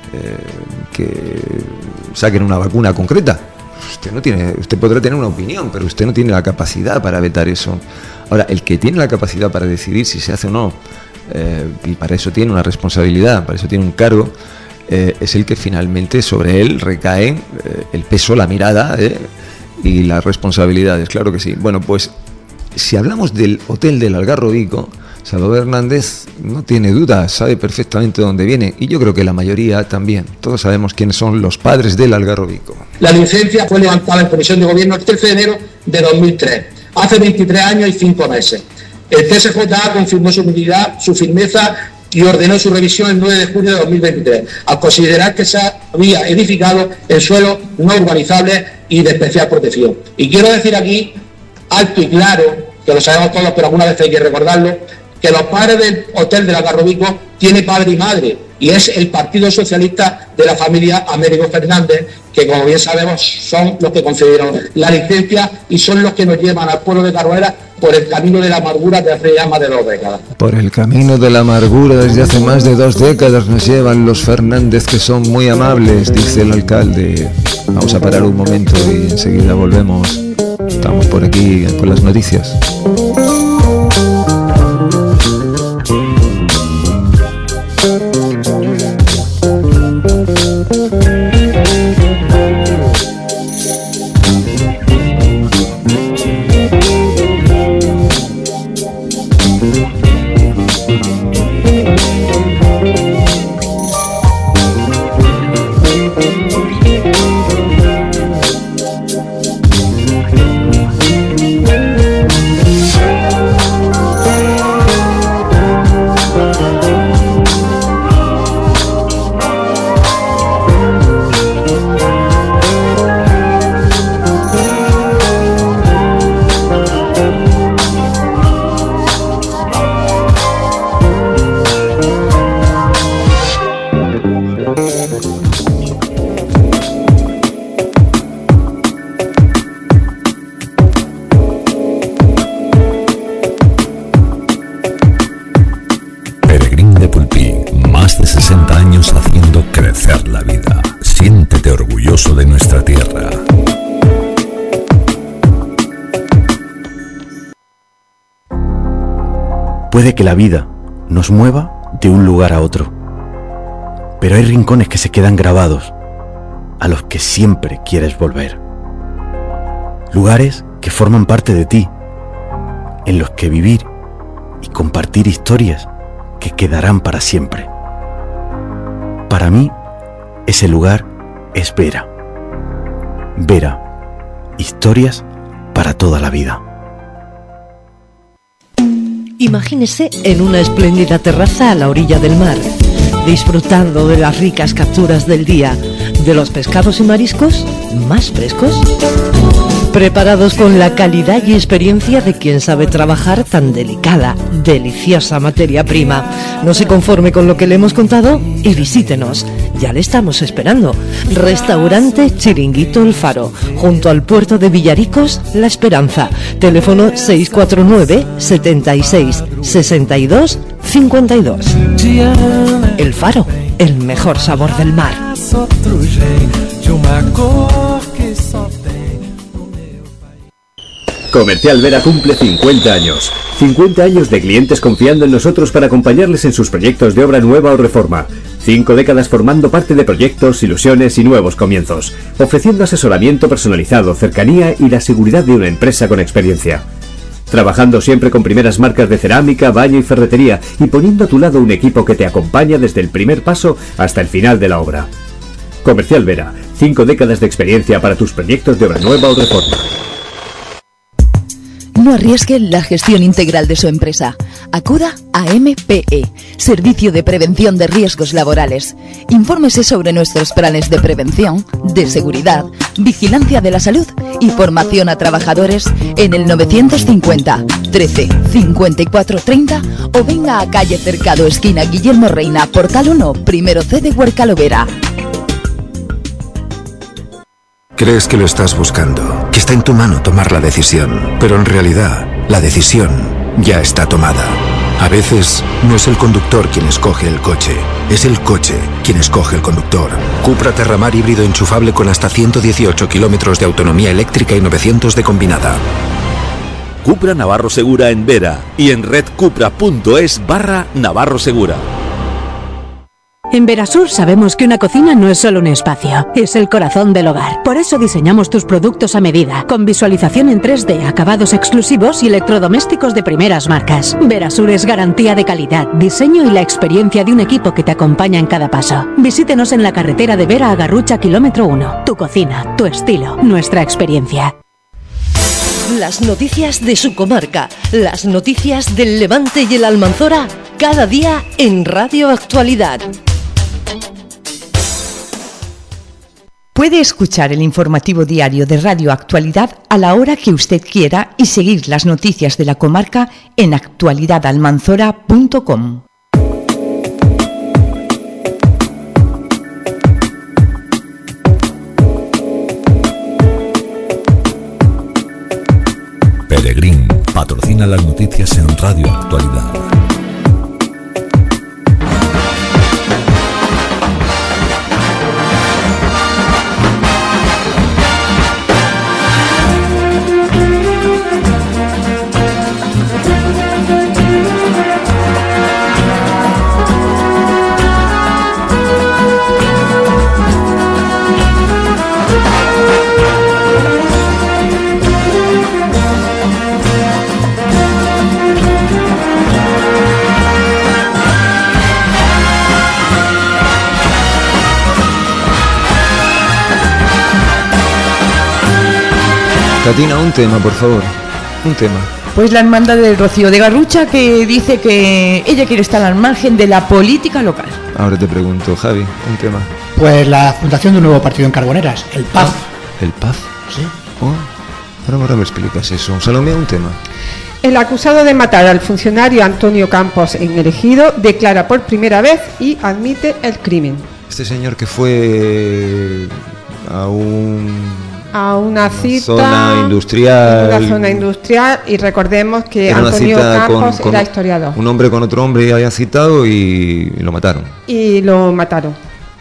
saquen una vacuna concreta. Usted podrá tener una opinión, pero usted no tiene la capacidad para vetar eso. Ahora, el que tiene la capacidad para decidir si se hace o no, y para eso tiene una responsabilidad, para eso tiene un cargo, es el que finalmente sobre él recae el peso, la mirada y las responsabilidades, claro que sí. Bueno, pues si hablamos del hotel del Algarrobico, Salvador Hernández no tiene duda, sabe perfectamente dónde viene, y yo creo que la mayoría también. Todos sabemos quiénes son los padres del Algarrobico. La licencia fue levantada en Comisión de Gobierno el 13 de enero de 2003, hace 23 años y 5 meses. El TSJA confirmó su unidad, su firmeza y ordenó su revisión el 9 de junio de 2023, al considerar que se había edificado en suelos no urbanizables y de especial protección. Y quiero decir aquí, alto y claro, que lo sabemos todos, pero alguna vez hay que recordarlo, que los padres del hotel del Algarrobico tiene padre y madre, y es el Partido Socialista de la familia Américo Fernández, que como bien sabemos son los que concedieron la licencia y son los que nos llevan al pueblo de Caruela por el camino de la amargura desde hace ya más de 2 décadas. Por el camino de la amargura desde hace más de 2 décadas nos llevan los Fernández, que son muy amables, dice el alcalde. Vamos a parar un momento y enseguida volvemos. Estamos por aquí con las noticias. Puede que la vida nos mueva de un lugar a otro, pero hay rincones que se quedan grabados, a los que siempre quieres volver. Lugares que forman parte de ti, en los que vivir y compartir historias que quedarán para siempre. Para mí, ese lugar es Vera. Vera, historias para toda la vida. Imagínese en una espléndida terraza a la orilla del mar, disfrutando de las ricas capturas del día, de los pescados y mariscos más frescos, preparados con la calidad y experiencia de quien sabe trabajar tan delicada, deliciosa materia prima. No se conforme con lo que le hemos contado y visítenos. Ya le estamos esperando. Restaurante Chiringuito El Faro, junto al puerto de Villaricos, La Esperanza. Teléfono 649 76 62 52. El Faro, el mejor sabor del mar. Comercial Vera cumple 50 años. 50 años de clientes confiando en nosotros para acompañarles en sus proyectos de obra nueva o reforma. 5 décadas formando parte de proyectos, ilusiones y nuevos comienzos. Ofreciendo asesoramiento personalizado, cercanía y la seguridad de una empresa con experiencia. Trabajando siempre con primeras marcas de cerámica, baño y ferretería y poniendo a tu lado un equipo que te acompaña desde el primer paso hasta el final de la obra. Comercial Vera, 5 décadas de experiencia para tus proyectos de obra nueva o reforma. No arriesgue la gestión integral de su empresa. Acuda a MPE, Servicio de Prevención de Riesgos Laborales. Infórmese sobre nuestros planes de prevención, de seguridad, vigilancia de la salud y formación a trabajadores en el 950 13 54 30 o venga a calle Cercado, esquina Guillermo Reina, Portal 1, primero C de Huercalovera. Crees que lo estás buscando, que está en tu mano tomar la decisión, pero en realidad la decisión ya está tomada. A veces no es el conductor quien escoge el coche, es el coche quien escoge el conductor. Cupra Terramar híbrido enchufable con hasta 118 kilómetros de autonomía eléctrica y 900 de combinada. Cupra Navarro Segura en Vera y en redcupra.es/Navarro Segura. En Verasur sabemos que una cocina no es solo un espacio, es el corazón del hogar. Por eso diseñamos tus productos a medida, con visualización en 3D, acabados exclusivos y electrodomésticos de primeras marcas. Verasur es garantía de calidad, diseño y la experiencia de un equipo que te acompaña en cada paso. Visítenos en la carretera de Vera a Garrucha, kilómetro 1. Tu cocina, tu estilo, nuestra experiencia. Las noticias de su comarca, las noticias del Levante y el Almanzora, cada día en Radio Actualidad. Puede escuchar el informativo diario de Radio Actualidad a la hora que usted quiera y seguir las noticias de la comarca en actualidadalmanzora.com. Peregrín patrocina las noticias en Radio Actualidad. Catina, un tema, por favor. Un tema. Pues la hermandad del Rocío de Garrucha, que dice que ella quiere estar al margen de la política local. Ahora te pregunto, Javi, un tema. Pues la fundación de un nuevo partido en Carboneras, el PAF. ¿El PAF? Sí. Oh, ahora me explicas eso. Salomé, un tema. El acusado de matar al funcionario Antonio Campos en El Ejido declara por primera vez y admite el crimen. Este señor que fue a una cita, zona industrial. Una zona industrial, y recordemos que Antonio Campos era historiador. Un hombre con otro hombre había citado y lo mataron.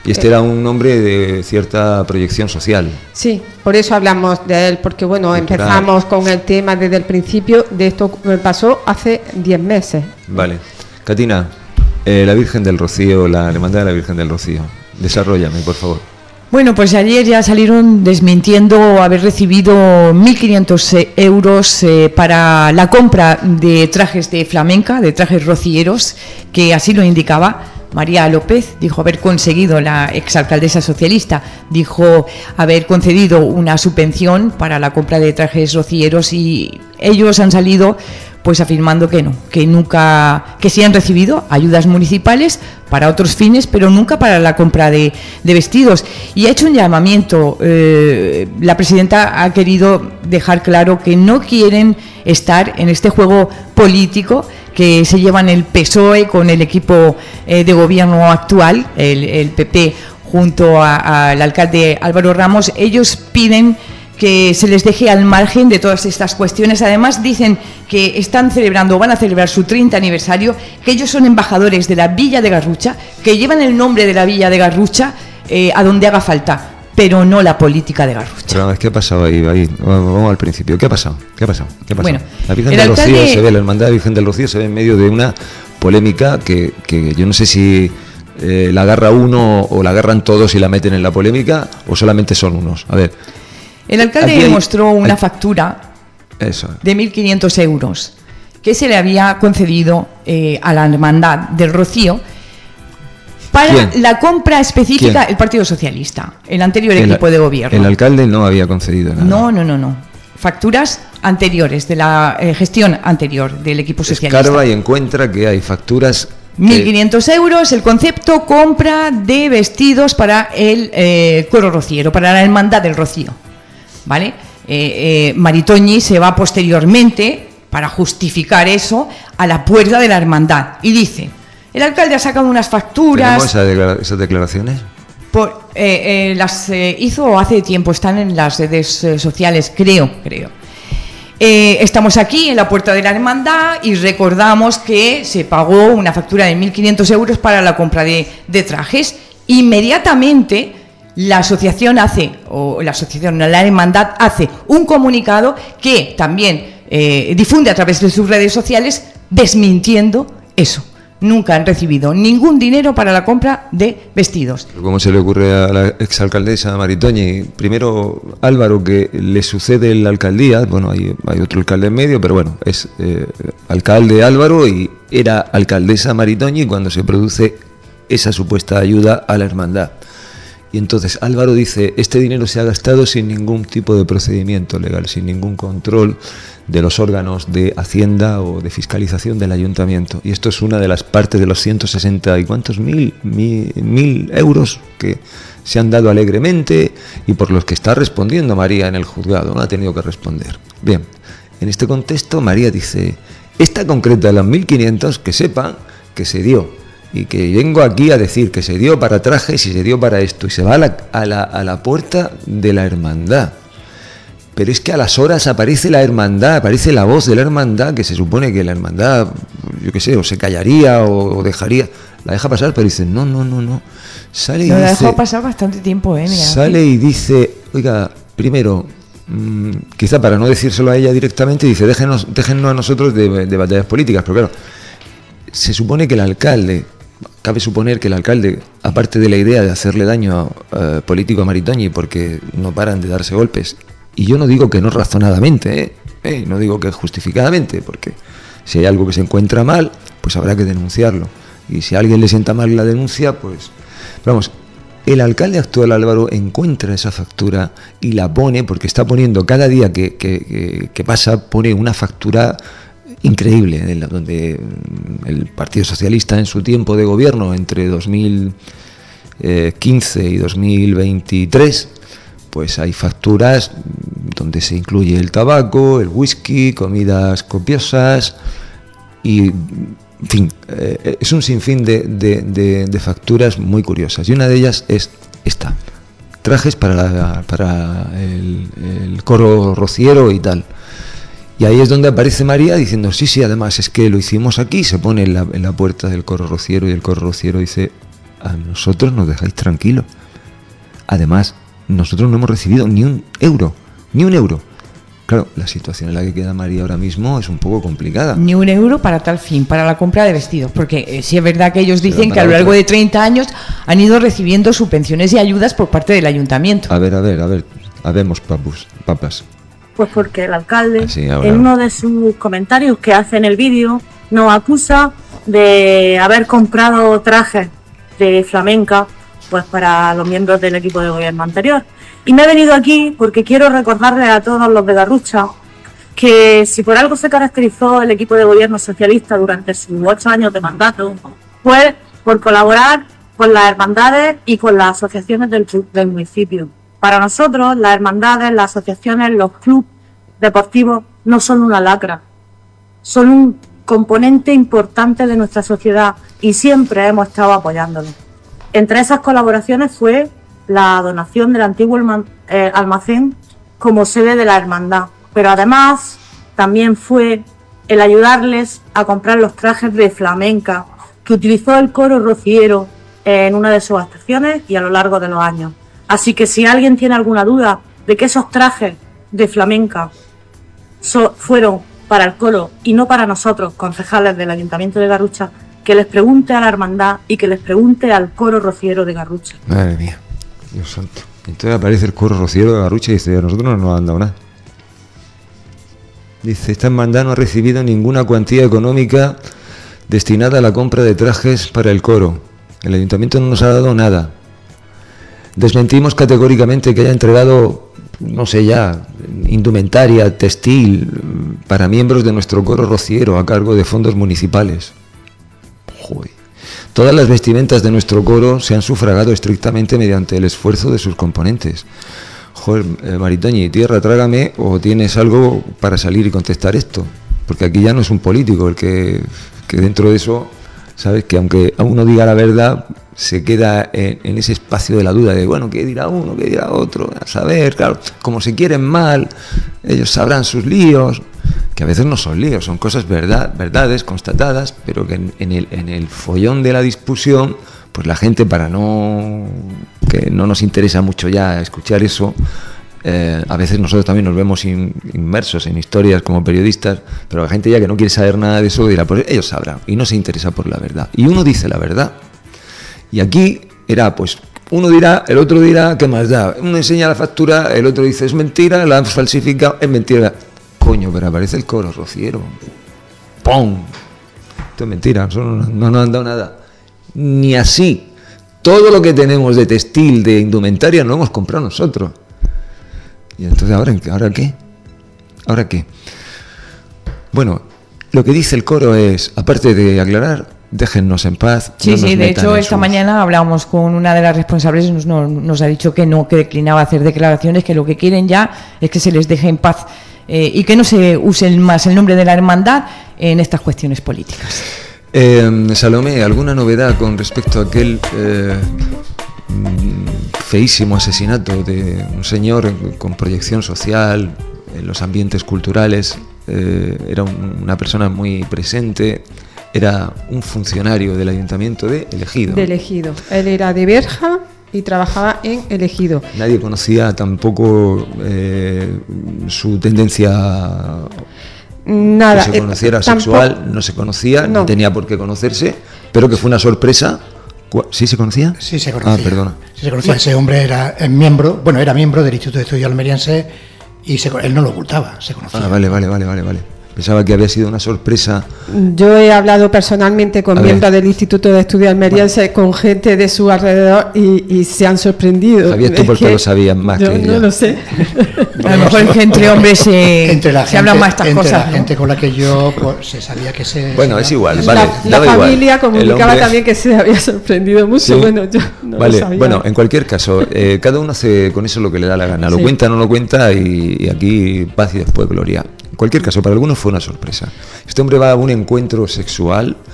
Y este era un hombre de cierta proyección social. Sí, por eso hablamos de él, porque bueno, empezamos con el tema desde el principio, de esto pasó hace 10 meses. Vale. Catina, la Virgen del Rocío, la Hermandad de la Virgen del Rocío. Desarróllame, por favor. Bueno, pues ayer ya salieron desmintiendo haber recibido 1.500 euros para la compra de trajes de flamenca, de trajes rocieros, que así lo indicaba María López. Dijo haber conseguido, la exalcaldesa socialista, dijo haber concedido una subvención para la compra de trajes rocieros, y ellos han salido pues afirmando que no, que nunca, que sí han recibido ayudas municipales para otros fines, pero nunca para la compra de vestidos. Y ha hecho un llamamiento, la presidenta ha querido dejar claro que no quieren estar en este juego político que se llevan el PSOE con el equipo de gobierno actual, el PP, junto al alcalde Álvaro Ramos. Ellos piden que se les deje al margen de todas estas cuestiones. Además dicen que están celebrando, van a celebrar su 30 aniversario, que ellos son embajadores de la Villa de Garrucha, que llevan el nombre de la Villa de Garrucha a donde haga falta, pero no la política de Garrucha. Pero, ¿qué ha pasado ahí? Vamos al principio. ¿Qué ha pasado? Bueno, la Virgen del Rocío se ve, la Hermandad de Virgen del Rocío se ve en medio de una polémica que yo no sé si la agarra uno o la agarran todos y la meten en la polémica, o solamente son unos. A ver. El alcalde mostró una factura de 1.500 euros que se le había concedido a la Hermandad del Rocío para la compra específica del Partido Socialista, el anterior equipo de gobierno. El alcalde no había concedido nada. No. Facturas anteriores, de la gestión anterior del equipo socialista. Escarba y encuentra que hay facturas... 1.500 euros, el concepto compra de vestidos para el coro rociero, para la Hermandad del Rocío. ¿Vale? Maritoñi se va posteriormente, para justificar eso, a la puerta de la hermandad y dice: el alcalde ha sacado unas facturas. ¿Tenemos esas declaraciones? Las hizo hace tiempo, están en las redes sociales, creo. Estamos aquí en la puerta de la hermandad y recordamos que se pagó una factura de 1.500 euros para la compra de trajes. Inmediatamente la hermandad hace un comunicado que también difunde a través de sus redes sociales, desmintiendo eso. Nunca han recibido ningún dinero para la compra de vestidos. ¿Cómo se le ocurre a la exalcaldesa Maritoñi? Primero Álvaro, que le sucede en la alcaldía, bueno, hay otro alcalde en medio, pero bueno, es alcalde Álvaro y era alcaldesa Maritoñi cuando se produce esa supuesta ayuda a la hermandad. Y entonces Álvaro dice: este dinero se ha gastado sin ningún tipo de procedimiento legal, sin ningún control de los órganos de Hacienda o de fiscalización del ayuntamiento. Y esto es una de las partes de los 160 y cuántos mil euros que se han dado alegremente y por los que está respondiendo María en el juzgado. No ha tenido que responder. Bien, en este contexto María dice: esta concreta de los 1.500, que sepan que se dio. Y que vengo aquí a decir que se dio para trajes y se dio para esto. Y se va a la puerta de la hermandad. Pero es que a las horas aparece la hermandad, aparece la voz de la hermandad, que se supone que la hermandad, yo qué sé, o se callaría o dejaría. La deja pasar, pero dice: no. Sale y dice, la dejó pasar bastante tiempo, sale y dice: oiga, primero, quizá para no decírselo a ella directamente, dice: déjenos a nosotros de batallas políticas. Pero claro, se supone que el alcalde... Cabe suponer que el alcalde, aparte de la idea de hacerle daño político a Maritoñi, porque no paran de darse golpes, y yo no digo que no razonadamente, no digo que justificadamente, porque si hay algo que se encuentra mal, pues habrá que denunciarlo. Y si a alguien le sienta mal la denuncia, pues... Vamos, el alcalde actual Álvaro encuentra esa factura y la pone, porque está poniendo cada día que pasa, pone una factura... increíble, donde el Partido Socialista en su tiempo de gobierno, entre 2015 y 2023, pues hay facturas donde se incluye el tabaco, el whisky, comidas copiosas y, en fin, es un sinfín de facturas muy curiosas. Y una de ellas es esta: trajes para el coro rociero y tal. Y ahí es donde aparece María diciendo: sí, además es que lo hicimos aquí. Se pone en la puerta del coro rociero y el coro rociero dice: a nosotros nos dejáis tranquilos. Además, nosotros no hemos recibido ni un euro. Claro, la situación en la que queda María ahora mismo es un poco complicada. Ni un euro para tal fin, para la compra de vestidos, porque sí es verdad que ellos dicen que a lo largo de 30 años han ido recibiendo subvenciones y ayudas por parte del ayuntamiento. A ver, habemos papas. Pues porque el alcalde, en uno de sus comentarios que hace en el vídeo, nos acusa de haber comprado trajes de flamenca pues para los miembros del equipo de gobierno anterior. Y me he venido aquí porque quiero recordarles a todos los de Garrucha que si por algo se caracterizó el equipo de gobierno socialista durante sus 8 años de mandato, fue por colaborar con las hermandades y con las asociaciones del municipio. Para nosotros, las hermandades, las asociaciones, los clubes deportivos no son una lacra, son un componente importante de nuestra sociedad y siempre hemos estado apoyándolos. Entre esas colaboraciones fue la donación del antiguo almacén como sede de la hermandad, pero además también fue el ayudarles a comprar los trajes de flamenca que utilizó el coro rociero en una de sus actuaciones y a lo largo de los años. Así que si alguien tiene alguna duda de que esos trajes de flamenca fueron para el coro y no para nosotros, concejales del Ayuntamiento de Garrucha, que les pregunte a la hermandad y que les pregunte al coro rociero de Garrucha. Madre mía, Dios santo. Entonces aparece el coro rociero de Garrucha y dice: a nosotros no nos han dado nada. Dice: esta hermandad no ha recibido ninguna cuantía económica destinada a la compra de trajes para el coro. El ayuntamiento no nos ha dado nada. Desmentimos categóricamente que haya entregado, no sé ya, indumentaria, textil para miembros de nuestro coro rociero a cargo de fondos municipales. Joder. Todas las vestimentas de nuestro coro se han sufragado estrictamente mediante el esfuerzo de sus componentes. Joder, Maritoñi, tierra, trágame, o tienes algo para salir y contestar esto. Porque aquí ya no es un político el que dentro de eso, sabes, que aunque a uno diga la verdad, se queda en ese espacio de la duda de, bueno, ¿qué dirá uno, qué dirá otro? A saber, claro, como se quieren mal, ellos sabrán sus líos, que a veces no son líos, son cosas verdades constatadas, pero que en el follón de la discusión, pues la gente, para que no nos interesa mucho ya escuchar eso, a veces nosotros también nos vemos inmersos en historias como periodistas, pero la gente ya que no quiere saber nada de eso dirá, pues ellos sabrán, y no se interesa por la verdad. Y uno dice la verdad. Y aquí era, pues, uno dirá, el otro dirá, ¿qué más da? Uno enseña la factura, el otro dice, es mentira, la han falsificado, es mentira. Coño, pero aparece el coro rociero. ¡Pum! Esto es mentira, no nos han dado nada. Ni así. Todo lo que tenemos de textil, de indumentaria, no lo hemos comprado nosotros. Y entonces, ¿ahora qué? ¿Ahora qué? Bueno, lo que dice el coro es, aparte de aclarar, déjennos en paz. Sí, de hecho, esta mañana hablábamos con una de las responsables y nos ha dicho que no, que declinaba hacer declaraciones, que lo que quieren ya es que se les deje en paz y que no se use más el nombre de la hermandad en estas cuestiones políticas. Salomé, ¿alguna novedad con respecto a aquel feísimo asesinato de un señor con proyección social en los ambientes culturales? Era una persona muy presente. Era un funcionario del ayuntamiento de El Ejido. De El Ejido. Él era de Berja y trabajaba en El Ejido. Nadie conocía tampoco su tendencia. Nada. Que se conociera sexual, no se conocía, no tenía por qué conocerse, pero que fue una sorpresa. ¿Sí se conocía? Sí se conocía. Perdona. Sí se conocía. Ese hombre era miembro del Instituto de Estudios Almeriense y él no lo ocultaba, se conocía. Vale. Pensaba que había sido una sorpresa. Yo he hablado personalmente con miembros del Instituto de Estudios Almeriense, con gente de su alrededor y se han sorprendido. ¿Sabías tú por qué lo sabías más que ella? No lo sé. A lo mejor es que entre hombres se hablan más estas cosas. La gente con la que yo se sabía que se... Bueno, es igual, vale. La familia comunicaba también que se había sorprendido mucho. ¿Sí? Bueno, yo no lo sabía. Bueno, en cualquier caso, cada uno hace con eso lo que le da la gana. Lo cuenta, no lo cuenta y aquí paz y después gloria. En cualquier caso, para algunos fue una sorpresa. Este hombre va a un encuentro sexual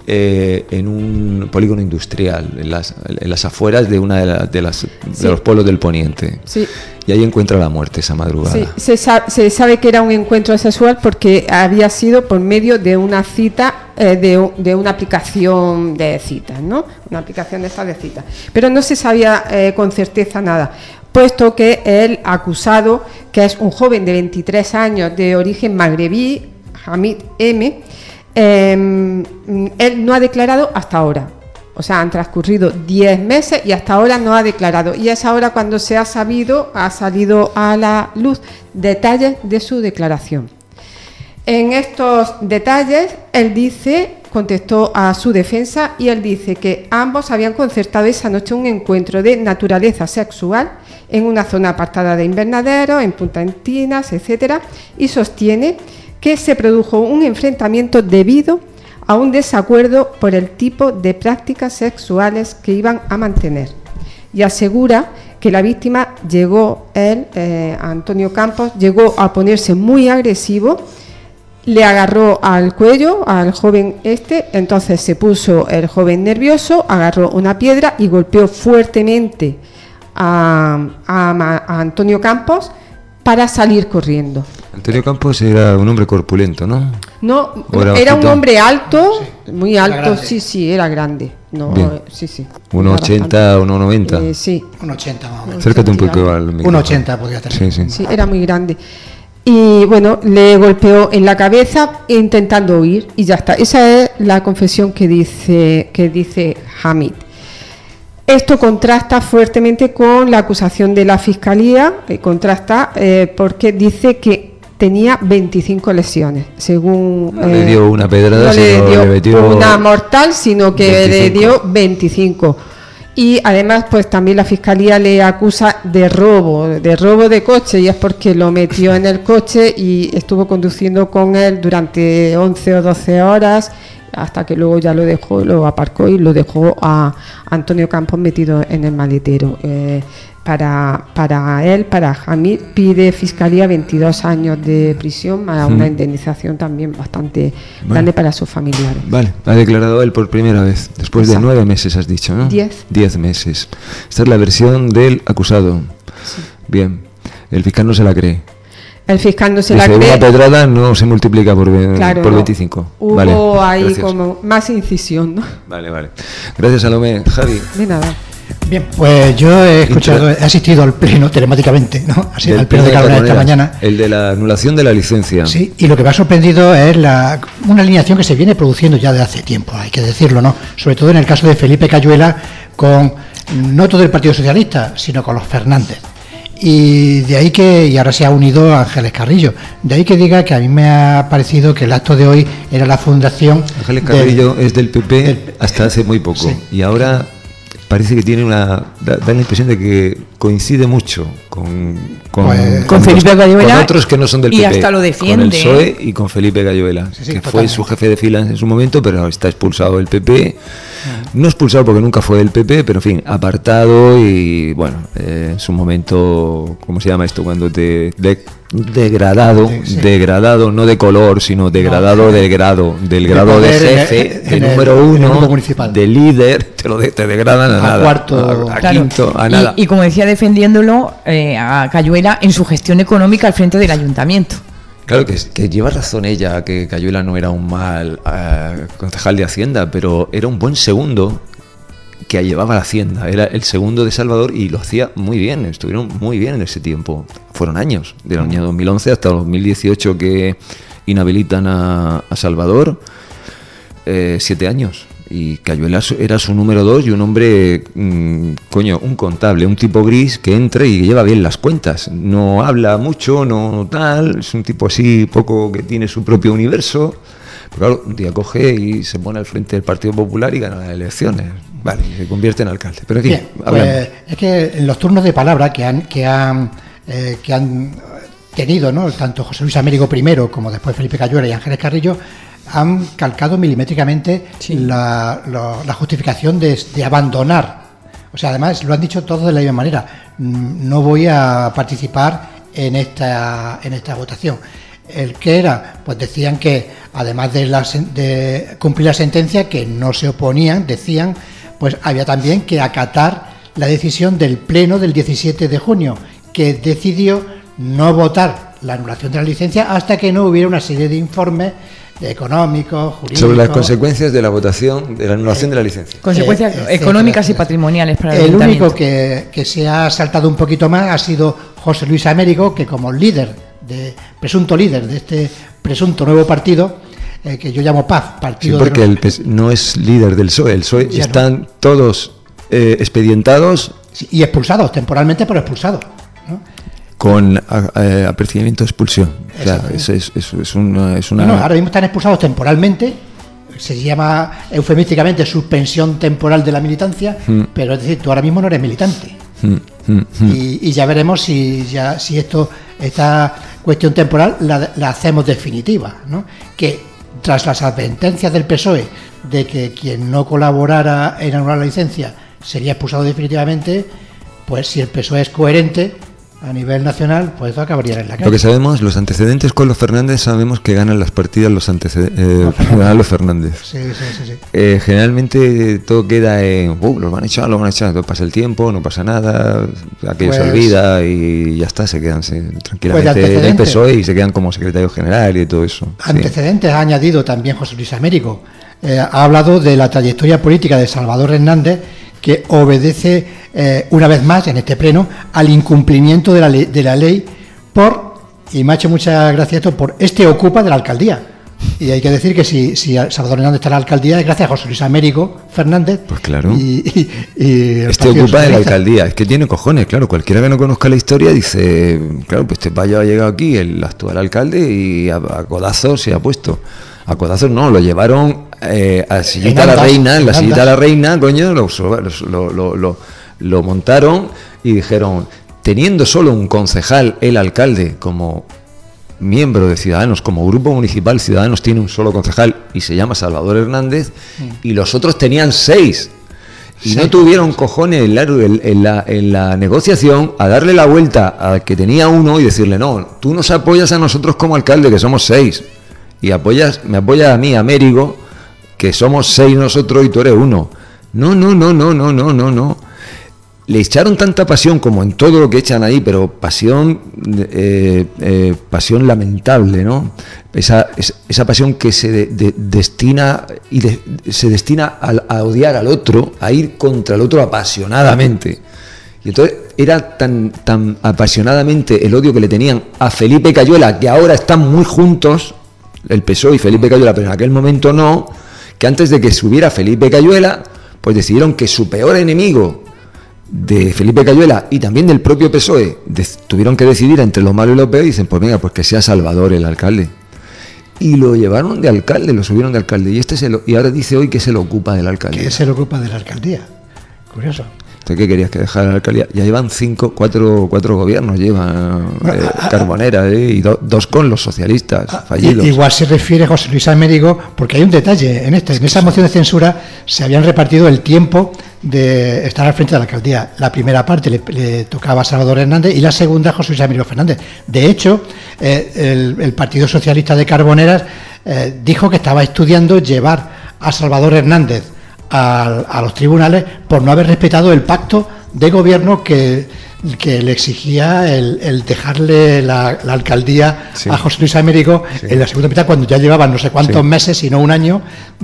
en un polígono industrial, en las afueras de una de los pueblos del poniente. Sí. Y ahí encuentra la muerte esa madrugada. Sí, se sabe que era un encuentro sexual porque había sido por medio de una cita, de una aplicación de citas, ¿no? Una aplicación de estas de citas. Pero no se sabía con certeza nada, puesto que el acusado, que es un joven de 23 años de origen magrebí, Hamid M., él no ha declarado hasta ahora. O sea, han transcurrido 10 meses y hasta ahora no ha declarado. Y es ahora cuando ha salido a la luz detalles de su declaración. En estos detalles, él contestó a su defensa y él dice que ambos habían concertado esa noche un encuentro de naturaleza sexual en una zona apartada de invernaderos, en Punta Encinas, etcétera, y sostiene que se produjo un enfrentamiento debido a un desacuerdo por el tipo de prácticas sexuales que iban a mantener. Y asegura que la víctima Antonio Campos, llegó a ponerse muy agresivo, le agarró al cuello al joven entonces se puso el joven nervioso, agarró una piedra y golpeó fuertemente a Antonio Campos para salir corriendo. Antonio Campos era un hombre corpulento, ¿no? No, era un hombre alto, muy alto, sí, era grande. No, sí. 1,80, 1,90. Sí. 1,80 más o menos. Acércate un poco al micrófono. 1,80 podía tener. Sí, era muy grande. Y bueno, le golpeó en la cabeza intentando huir y ya está. Esa es la confesión que dice Hamid. Esto contrasta fuertemente con la acusación de la Fiscalía, porque dice que tenía 25 lesiones, según... No le dio una pedrada, no le metió una mortal, sino que 25. Le dio 25. Y además, pues también la Fiscalía le acusa de robo de coche, y es porque lo metió en el coche y estuvo conduciendo con él durante 11 o 12 horas, hasta que luego ya lo aparcó y lo dejó a Antonio Campos metido en el maletero. Para Hamid pide Fiscalía 22 años de prisión más una indemnización también bastante grande para sus familiares. Vale, ha declarado él por primera vez, después de 9 meses has dicho, ¿no? 10 meses. Esta es la versión del acusado. Sí. Bien, el fiscal no se la cree. El fiscal no se la cree. Una pedrada no se multiplica por 25. Hubo ahí como más incisión, ¿no? Vale. Gracias, Salomé. Javi. De nada. Bien, pues yo he asistido al pleno telemáticamente, ¿no? Al pleno de Carbonera esta mañana. El de la anulación de la licencia. Sí, y lo que me ha sorprendido es una alineación que se viene produciendo ya de hace tiempo, hay que decirlo, ¿no? Sobre todo en el caso de Felipe Cayuela, con no todo el Partido Socialista, sino con los Fernández. Y de ahí y ahora se ha unido Ángeles Carrillo, de ahí que diga que a mí me ha parecido que el acto de hoy era la fundación... Ángeles Carrillo es del PP hasta hace muy poco, sí. Y ahora... Parece que tiene da la impresión de que coincide mucho con Felipe Cayuela, con otros que no son del PP, y hasta lo defiende, con el PSOE y con Felipe Cayuela, que fue su jefe de filas en su momento, pero está expulsado del PP. No expulsado porque nunca fue del PP, pero en fin, apartado y bueno, en su momento, ¿cómo se llama esto? Cuando degradado, no de color, sino degradado del grado de jefe, de número 1, de líder, te degradan a nada, cuarto, a quinto, a nada. Y como decía, defendiéndolo a Cayuela en su gestión económica al frente del ayuntamiento. Claro que lleva razón ella, que Cayuela no era un mal concejal de Hacienda, pero era un buen segundo que llevaba la Hacienda, era el segundo de Salvador y lo hacía muy bien, estuvieron muy bien en ese tiempo. Fueron años, del año 2011 hasta 2018 que inhabilitan a Salvador, 7 años. Y Cayuela era su número 2 y un hombre, un contable, un tipo gris que entra y lleva bien las cuentas. No habla mucho, no tal, es un tipo así, poco que tiene su propio universo. Pero claro, un día coge y se pone al frente del Partido Popular y gana las elecciones. Vale, y se convierte en alcalde. Pero en fin, pues es que en los turnos de palabra que han tenido, ¿no? Tanto José Luis Américo I como después Felipe Cayuela y Ángeles Carrillo, han calcado milimétricamente la justificación de abandonar. O sea, además lo han dicho todos de la misma manera. No voy a participar en esta votación. ¿El qué era? Pues decían que, además de cumplir la sentencia, que no se oponían, decían, pues había también que acatar la decisión del Pleno del 17 de junio, que decidió no votar la anulación de la licencia hasta que no hubiera una serie de informes económicos, jurídicos... Sobre las consecuencias de la votación, de la anulación de la licencia. Consecuencias económicas y patrimoniales para el Ayuntamiento. El único que se ha saltado un poquito más ha sido José Luis Américo, que como presunto líder de este presunto nuevo partido, que yo llamo PAF, partido... Sí, porque no es líder del PSOE, el PSOE ya están todos expedientados... Sí, y expulsados, temporalmente, pero expulsados, ¿no? Con apercibimiento de expulsión. O sea, es una... No, ahora mismo están expulsados temporalmente, se llama eufemísticamente suspensión temporal de la militancia, pero es decir, tú ahora mismo no eres militante. Y ya veremos si esta cuestión temporal la hacemos definitiva, ¿no? Que tras las advertencias del PSOE de que quien no colaborara en anular la licencia sería expulsado definitivamente, pues si el PSOE es coherente a nivel nacional, pues eso acabaría en la calle. Lo que sabemos, los antecedentes con los Fernández, sabemos que ganan las partidas los Fernández. Sí. Generalmente todo queda en los van a echar, pasa el tiempo, no pasa nada, aquello se olvida y ya está, se quedan tranquilamente en el PSOE y se quedan como secretario general y todo eso. Antecedentes ha añadido también José Luis Américo. Ha hablado de la trayectoria política de Salvador Hernández, que obedece una vez más en este pleno al incumplimiento de la ley y me ha hecho mucha gracia esto, por ocupa de la alcaldía. Y hay que decir que si Salvador Hernández está en la alcaldía es gracias a José Luis Américo Fernández. Pues claro. Y ocupa de la alcaldía. Es que tiene cojones, claro. Cualquiera que no conozca la historia dice, claro, pues este payo ha llegado aquí, el actual alcalde, y a codazos se ha puesto. A codazos no, lo llevaron a sillita a la reina, en la sillita a la reina, coño, lo montaron y dijeron, teniendo solo un concejal, el alcalde, como miembro de Ciudadanos, como grupo municipal, Ciudadanos tiene un solo concejal y se llama Salvador Hernández, y los otros tenían 6. Y no tuvieron cojones en la negociación a darle la vuelta al que tenía 1 y decirle, no, tú nos apoyas a nosotros como alcalde, que somos 6. Y me apoyas a mí, a Américo, que somos 6 nosotros y tú eres 1. No. Le echaron tanta pasión como en todo lo que echan ahí, pero pasión lamentable, ¿no? Esa pasión que se destina a odiar al otro, a ir contra el otro apasionadamente. Y entonces era tan apasionadamente el odio que le tenían a Felipe Cayuela, que ahora están muy juntos, el PSOE y Felipe Cayuela, pero en aquel momento no, que antes de que subiera Felipe Cayuela, pues decidieron que su peor enemigo de Felipe Cayuela y también del propio PSOE tuvieron que decidir entre lo malo y lo peor, y dicen, pues venga, pues que sea Salvador el alcalde. Y lo llevaron de alcalde, lo subieron de alcalde, y ahora dice hoy que se lo ocupa del alcalde. Que se lo ocupa de la alcaldía. Curioso. ¿Qué querías que dejara la alcaldía? Ya llevan 4 gobiernos, llevan Carbonera, y 2 con los socialistas fallidos. Igual se refiere José Luis Américo, porque hay un detalle en esa moción de censura se habían repartido el tiempo de estar al frente de la alcaldía. La primera parte le tocaba a Salvador Hernández y la segunda a José Luis Américo Fernández. De hecho, el Partido Socialista de Carboneras dijo que estaba estudiando llevar a Salvador Hernández a los tribunales por no haber respetado el pacto de gobierno que le exigía el dejarle la alcaldía a José Luis Américo en la segunda mitad, cuando ya llevaban no sé cuántos meses, sino un año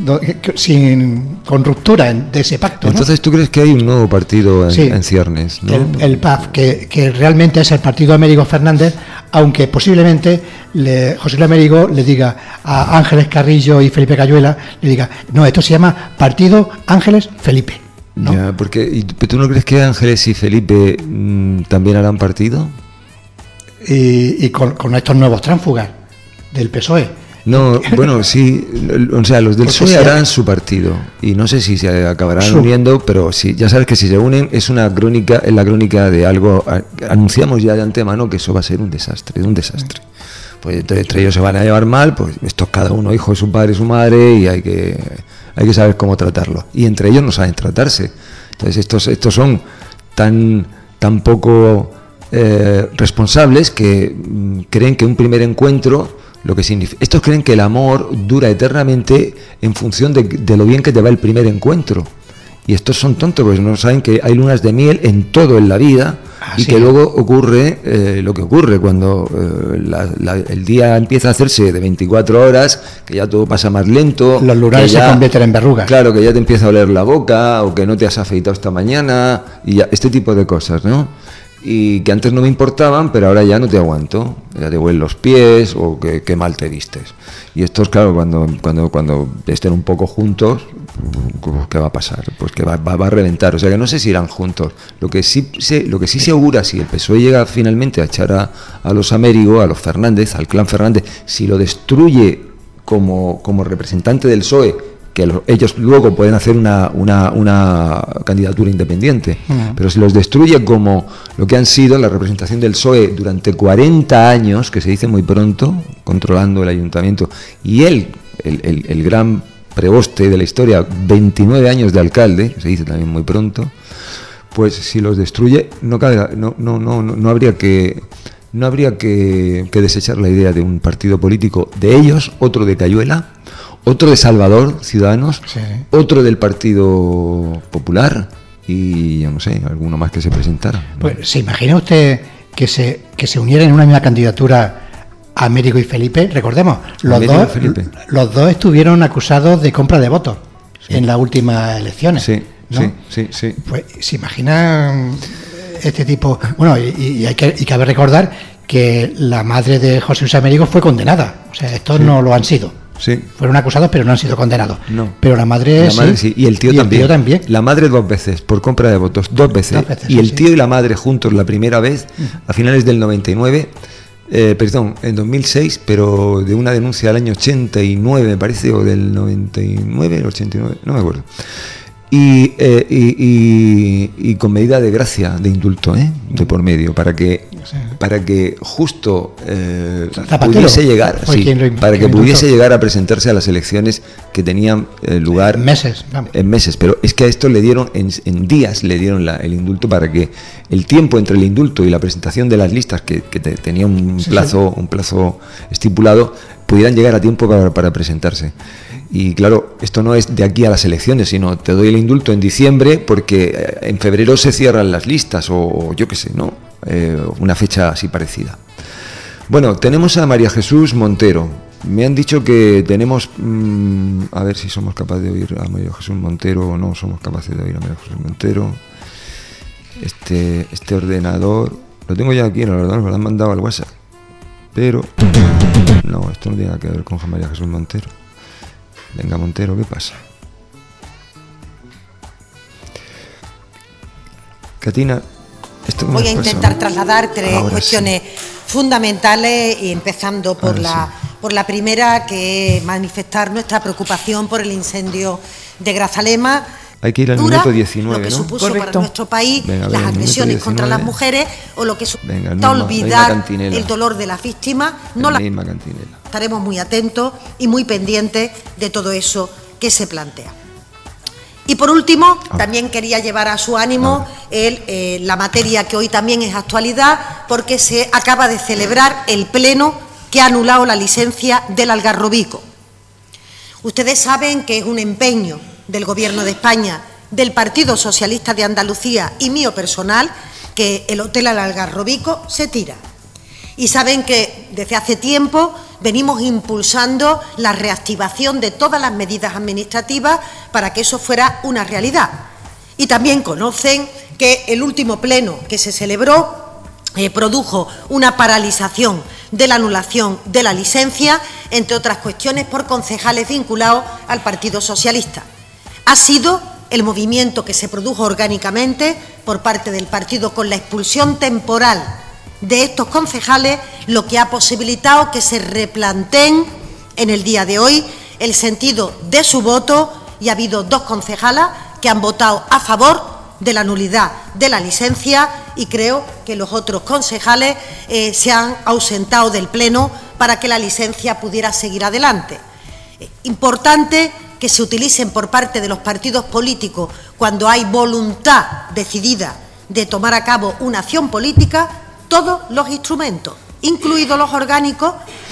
con ruptura de ese pacto, ¿no? Entonces, ¿tú crees que hay un nuevo partido en ciernes, ¿no? El PAF, que realmente es el partido Américo Fernández, aunque posiblemente José Luis Américo le diga a Ángeles Carrillo y Felipe Cayuela, le diga, no, esto se llama Partido Ángeles Felipe, ¿no? Ya, ¿tú no crees que Ángeles y Felipe también harán partido? Y con estos nuevos tránsfugas del PSOE. No, bueno, sí, o sea, los del PSOE harán su partido y no sé si se acabarán uniendo, pero sí, ya sabes que si se unen es la crónica de algo. Anunciamos ya de antemano que eso va a ser un desastre. Pues entre ellos se van a llevar mal, pues esto es cada uno hijo de su padre y su madre, y hay que saber cómo tratarlo. Y entre ellos no saben tratarse. Entonces estos son tan poco responsables que creen que un primer encuentro lo que significa. Estos creen que el amor dura eternamente en función de lo bien que te va el primer encuentro. Y estos son tontos, porque no saben que hay lunas de miel en todo en la vida y que luego ocurre lo que ocurre cuando el día empieza a hacerse de 24 horas, que ya todo pasa más lento. Los lunares se convierten en verrugas. Claro, que ya te empieza a oler la boca, o que no te has afeitado esta mañana, y ya, este tipo de cosas, ¿no? Y que antes no me importaban, pero ahora ya no te aguanto, ya te huelen los pies, o que mal te vistes. Y estos, claro, cuando estén un poco juntos, ¿qué va a pasar? Pues que va a reventar. O sea que no sé si irán juntos. Lo que sí se augura, si el PSOE llega finalmente a echar a los Amérigo, a los Fernández, al clan Fernández, si lo destruye como representante del PSOE, que ellos luego pueden hacer una candidatura independiente, pero si los destruye como lo que han sido la representación del PSOE durante 40 años, que se dice muy pronto, controlando el ayuntamiento, y él, el gran preboste de la historia, 29 años de alcalde, se dice también muy pronto, pues si los destruye no habría que desechar la idea de un partido político de ellos, otro de Cayuela, otro de Salvador, Ciudadanos, otro del Partido Popular y, yo no sé, alguno más que se presentara, ¿no? Pues, ¿se imagina usted que se unieran en una misma candidatura Américo y Felipe? Recordemos, los dos estuvieron acusados de compra de votos en las últimas elecciones. Sí, ¿no? sí. Pues, ¿se imaginan este tipo? Bueno, y cabe recordar que la madre de José Luis Américo fue condenada. O sea, estos no lo han sido. Sí. Fueron acusados, pero no han sido condenados. No. Pero la madre sí. Y el tío también. La madre 2 veces, por compra de votos, 2 veces. Y el tío y la madre juntos la primera vez, a finales del 99, en 2006, pero de una denuncia del año 89, me parece, o del 99, el 89, no me acuerdo. Y con medida de gracia, de indulto, de por medio, para que justo pudiese llegar, pudiese llegar a presentarse a las elecciones que tenían lugar en meses. Pero es que a esto le dieron en días, le dieron el indulto, para que el tiempo entre el indulto y la presentación de las listas, que tenía un plazo estipulado, pudieran llegar a tiempo para presentarse. Y claro, esto no es de aquí a las elecciones, sino te doy el indulto en diciembre porque en febrero se cierran las listas, o yo qué sé, ¿no? Una fecha así parecida. Bueno, tenemos a María Jesús Montero. Me han dicho que tenemos, a ver si somos capaces de oír a María Jesús Montero o no somos capaces de oír a María Jesús Montero. Este ordenador, lo tengo ya aquí en el ordenador, me lo han mandado al WhatsApp. Pero, no, esto no tiene nada que ver con María Jesús Montero. Venga, Montero, ¿qué pasa? Catina, esto voy a intentar trasladar 3 cuestiones fundamentales, y empezando por la primera, que es manifestar nuestra preocupación por el incendio de Grazalema. Hay que ir al minuto 19, lo que ¿no? supuso para nuestro país las agresiones contra las mujeres, o lo que supuso olvidar el dolor de las víctimas. Estaremos muy atentos y muy pendientes de todo eso que se plantea. Y por último, también quería llevar a su ánimo la materia que hoy también es actualidad, porque se acaba de celebrar el pleno que ha anulado la licencia del Algarrobico. Ustedes saben que es un empeño del Gobierno de España, del Partido Socialista de Andalucía y mío personal, que el hotel al Algarrobico se tira. Y saben que desde hace tiempo venimos impulsando la reactivación de todas las medidas administrativas para que eso fuera una realidad. Y también conocen que el último pleno que se celebró produjo una paralización de la anulación de la licencia, entre otras cuestiones por concejales vinculados al Partido Socialista. Ha sido el movimiento que se produjo orgánicamente por parte del partido con la expulsión temporal de estos concejales lo que ha posibilitado que se replanteen en el día de hoy el sentido de su voto, y ha habido 2 concejalas que han votado a favor de la nulidad de la licencia, y creo que los otros concejales se han ausentado del pleno para que la licencia pudiera seguir adelante. Importante que se utilicen por parte de los partidos políticos, cuando hay voluntad decidida de tomar a cabo una acción política, todos los instrumentos, incluidos los orgánicos,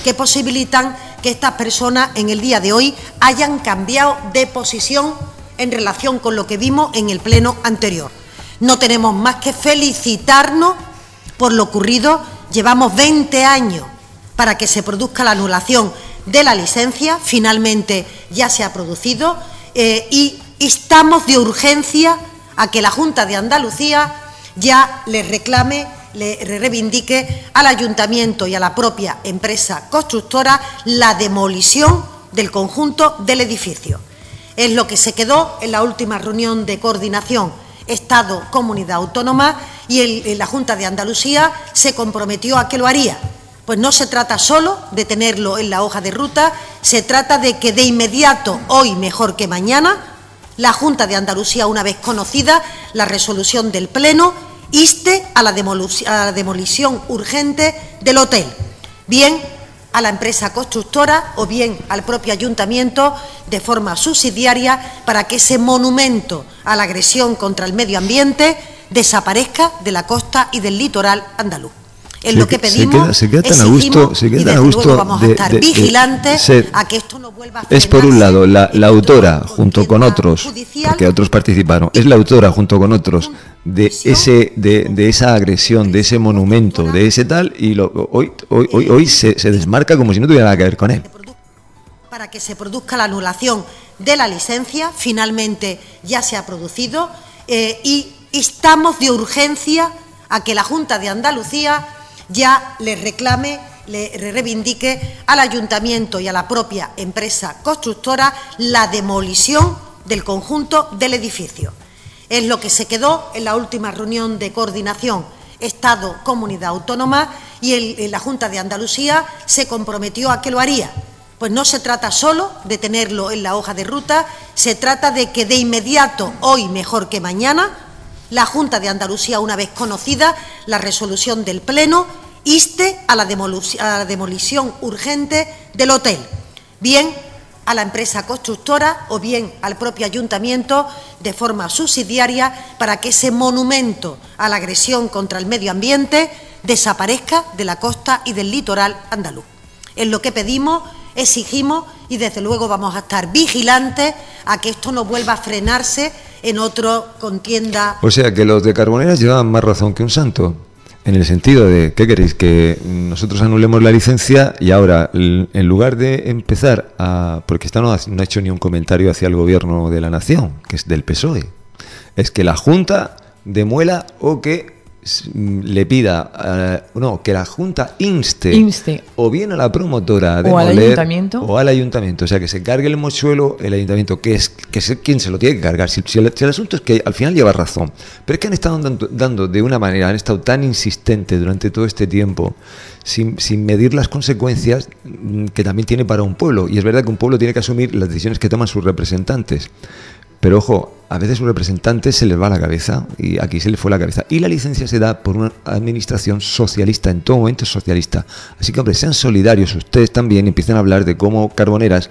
que posibilitan que estas personas en el día de hoy hayan cambiado de posición en relación con lo que vimos en el pleno anterior. No tenemos más que felicitarnos por lo ocurrido. Llevamos 20 años para que se produzca la anulación de la licencia, finalmente ya se ha producido, y instamos de urgencia a que la Junta de Andalucía ya le reclame, le reivindique al Ayuntamiento y a la propia empresa constructora la demolición del conjunto del edificio. Es lo que se quedó en la última reunión de coordinación Estado-Comunidad Autónoma, y la Junta de Andalucía se comprometió a que lo haría. Pues no se trata solo de tenerlo en la hoja de ruta, se trata de que de inmediato, hoy mejor que mañana, la Junta de Andalucía, una vez conocida la resolución del Pleno, inste a la demolición urgente del hotel, bien a la empresa constructora o bien al propio ayuntamiento de forma subsidiaria, para que ese monumento a la agresión contra el medio ambiente desaparezca de la costa y del litoral andaluz. Es lo que pedimos, se queda tan a gusto, vamos a estar vigilantes a que esto no vuelva a frenarse. Es por un lado la autora junto con otros, porque otros participaron, es la autora junto con otros de esa agresión, de ese monumento, de ese tal, y hoy se desmarca como si no tuviera nada que ver con él. Para que se produzca la anulación de la licencia, finalmente ya se ha producido, y instamos de urgencia a que la Junta de Andalucía ya le reclame, le reivindique al Ayuntamiento y a la propia empresa constructora la demolición del conjunto del edificio. Es lo que se quedó en la última reunión de coordinación Estado-Comunidad Autónoma, y la Junta de Andalucía se comprometió a que lo haría. Pues no se trata solo de tenerlo en la hoja de ruta, se trata de que de inmediato, hoy mejor que mañana, la Junta de Andalucía, una vez conocida la resolución del Pleno, inste a la demolición urgente del hotel, bien a la empresa constructora o bien al propio ayuntamiento de forma subsidiaria, para que ese monumento a la agresión contra el medio ambiente desaparezca de la costa y del litoral andaluz. Es lo que pedimos, exigimos, y desde luego vamos a estar vigilantes a que esto no vuelva a frenarse en otra contienda. O sea que los de Carboneras llevaban más razón que un santo, en el sentido de, ¿qué queréis? Que nosotros anulemos la licencia, y ahora, en lugar de empezar porque esta no ha hecho ni un comentario hacia el Gobierno de la Nación, que es del PSOE, es que la Junta demuela o que le pida, que la Junta inste o bien a la promotora a demoler o al ayuntamiento, o sea, que se cargue el mochuelo el ayuntamiento, que es quien se lo tiene que cargar. Si el asunto es que al final lleva razón, pero es que han estado dando de una manera, han estado tan insistentes durante todo este tiempo, sin medir las consecuencias que también tiene para un pueblo, y es verdad que un pueblo tiene que asumir las decisiones que toman sus representantes. Pero ojo, a veces sus representantes se les va la cabeza, y aquí se les fue la cabeza. Y la licencia se da por una administración socialista, en todo momento socialista. Así que, hombre, sean solidarios ustedes también, y empiecen a hablar de cómo Carboneras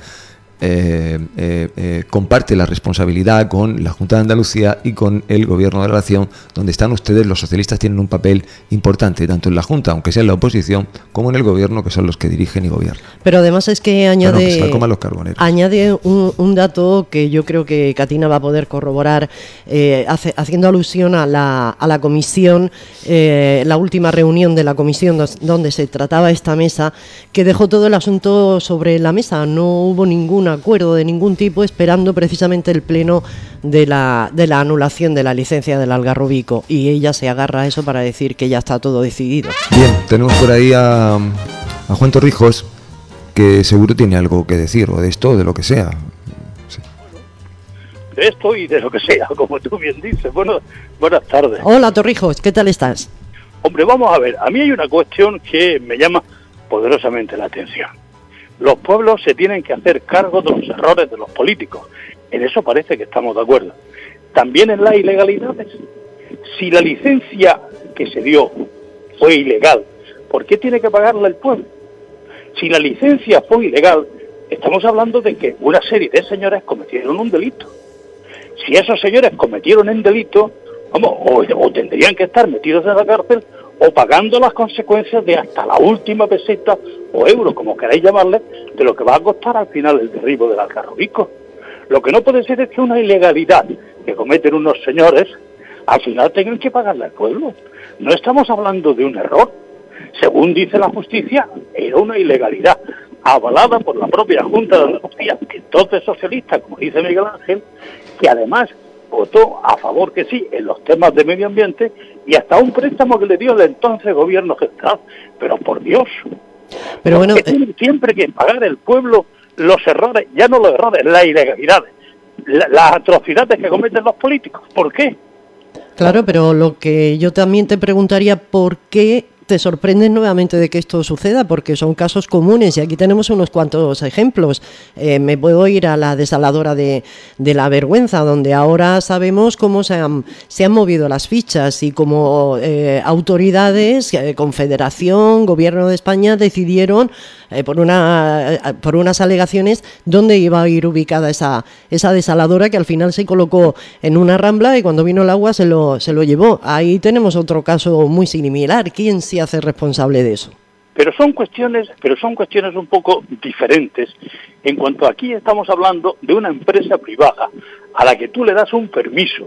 comparte la responsabilidad con la Junta de Andalucía y con el Gobierno de la Nación, donde están ustedes. Los socialistas tienen un papel importante, tanto en la Junta, aunque sea en la oposición, como en el Gobierno, que son los que dirigen y gobiernan. Pero además es que añade un dato que yo creo que Catina va a poder corroborar, haciendo alusión a la comisión, la última reunión de la comisión donde se trataba esta mesa, que dejó todo el asunto sobre la mesa. No hubo ningún acuerdo de ningún tipo, esperando precisamente el pleno de la anulación de la licencia del Algarrobico, y ella se agarra a eso para decir que ya está todo decidido. Bien, tenemos por ahí a Juan Torrijos, que seguro tiene algo que decir, o de esto o de lo que sea. Sí. De esto y de lo que sea, como tú bien dices. Buenas tardes. Hola Torrijos, ¿qué tal estás? Hombre, vamos a ver, a mí hay una cuestión que me llama poderosamente la atención. Los pueblos se tienen que hacer cargo de los errores de los políticos. En eso parece que estamos de acuerdo. También en las ilegalidades. Si la licencia que se dio fue ilegal, ¿por qué tiene que pagarla el pueblo? Si la licencia fue ilegal, estamos hablando de que una serie de señores cometieron un delito. Si esos señores cometieron un delito, o tendrían que estar metidos en la cárcel, o pagando las consecuencias de hasta la última peseta o euro, como queráis llamarle, de lo que va a costar al final el derribo del Algarrobico. Lo que no puede ser es que una ilegalidad que cometen unos señores, al final tengan que pagarle al pueblo. No estamos hablando de un error. Según dice la justicia, era una ilegalidad avalada por la propia Junta de Andalucía, que entonces socialista, como dice Miguel Ángel, que además votó a favor que sí en los temas de medio ambiente y hasta un préstamo que le dio el entonces gobierno central. Pero por Dios, pero bueno, tiene siempre que pagar el pueblo los errores, ya no los errores, las ilegalidades, las atrocidades que cometen los políticos. ¿Por qué? Claro, pero lo que yo también te preguntaría, ¿por qué te sorprendes nuevamente de que esto suceda? Porque son casos comunes y aquí tenemos unos cuantos ejemplos. Me puedo ir a la desaladora de La Vergüenza, donde ahora sabemos cómo se han movido las fichas y cómo autoridades, Confederación, Gobierno de España decidieron por unas alegaciones dónde iba a ir ubicada esa desaladora, que al final se colocó en una rambla y cuando vino el agua se lo llevó. Ahí tenemos otro caso muy similar. ¿Quién se hace responsable de eso? Pero son cuestiones un poco diferentes. En cuanto aquí estamos hablando de una empresa privada a la que tú le das un permiso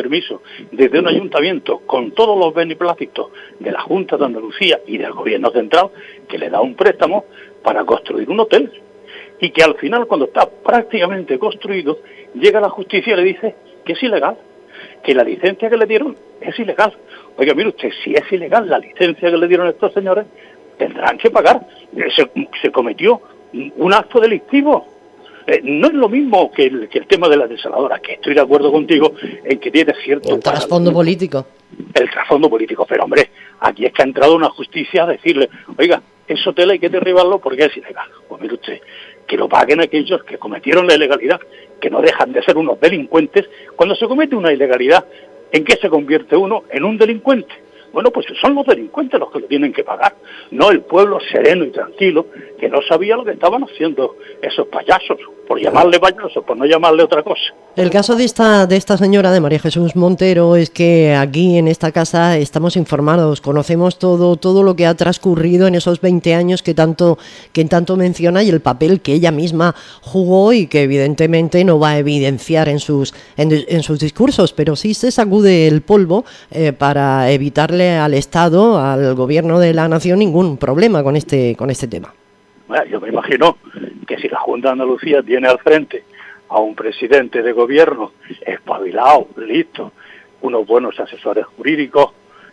desde un ayuntamiento con todos los beneplácitos de la Junta de Andalucía y del Gobierno Central, que le da un préstamo para construir un hotel, y que al final, cuando está prácticamente construido, llega la justicia y le dice que es ilegal, que la licencia que le dieron es ilegal. Oiga, mire usted, si es ilegal la licencia que le dieron a estos señores, tendrán que pagar. Se cometió un acto delictivo. No es lo mismo que el tema de la desaladora, que estoy de acuerdo contigo en que tiene cierto... El trasfondo político. El trasfondo político, pero hombre, aquí es que ha entrado una justicia a decirle, oiga, ese hotel hay que derribarlo porque es ilegal. Pues mire usted, que lo paguen aquellos que cometieron la ilegalidad, que no dejan de ser unos delincuentes. Cuando se comete una ilegalidad, ¿en qué se convierte uno? En un delincuente. Bueno, pues son los delincuentes los que lo tienen que pagar, no el pueblo sereno y tranquilo, que no sabía lo que estaban haciendo esos payasos, por llamarle payasos, por no llamarle otra cosa. El caso de esta señora, de María Jesús Montero, es que aquí en esta casa estamos informados, conocemos todo lo que ha transcurrido en esos 20 años que tanto menciona, y el papel que ella misma jugó y que evidentemente no va a evidenciar en sus discursos, pero sí se sacude el polvo para evitarle al Estado, al Gobierno de la Nación, ningún problema con este tema. Bueno, yo me imagino que si la Junta de Andalucía tiene al frente a un presidente de gobierno espabilado, listo, unos buenos asesores jurídicos,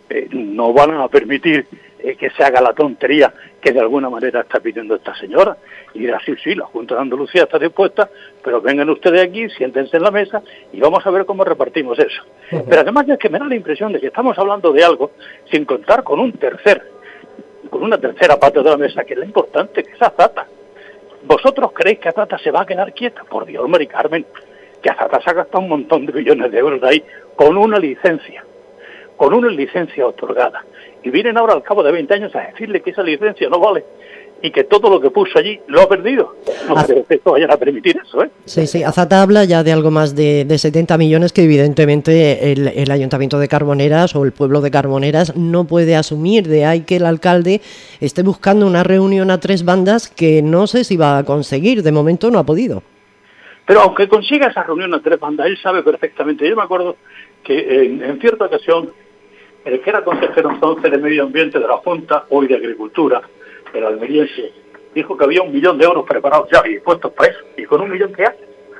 no van a permitir que se haga la tontería que de alguna manera está pidiendo esta señora. Y dirá, sí, la Junta de Andalucía está dispuesta, pero vengan ustedes aquí, siéntense en la mesa y vamos a ver cómo repartimos eso. Pero además es que me da la impresión de que estamos hablando de algo sin contar con una tercera parte de la mesa, que es la importante, que es Azata. ¿Vosotros creéis que Azata se va a quedar quieta? Por Dios, Mari Carmen, que Azata se ha gastado un montón de millones de euros de ahí con una licencia otorgada. Y vienen ahora al cabo de 20 años a decirle que esa licencia no vale y que todo lo que puso allí lo ha perdido. No creo que esto vayan a permitir eso, ¿eh? Sí, Azata habla ya de algo más de 70 millones que evidentemente el Ayuntamiento de Carboneras o el pueblo de Carboneras no puede asumir. De ahí que el alcalde esté buscando una reunión a 3 bandas que no sé si va a conseguir. De momento no ha podido. Pero aunque consiga esa reunión a 3 bandas, él sabe perfectamente. Yo me acuerdo que en cierta ocasión, el que era consejero entonces de Medio Ambiente de la Junta, hoy de Agricultura, el almeriense, dijo que había 1 millón de euros preparados ya y puestos para eso. ¿Y con 1 millón qué hace?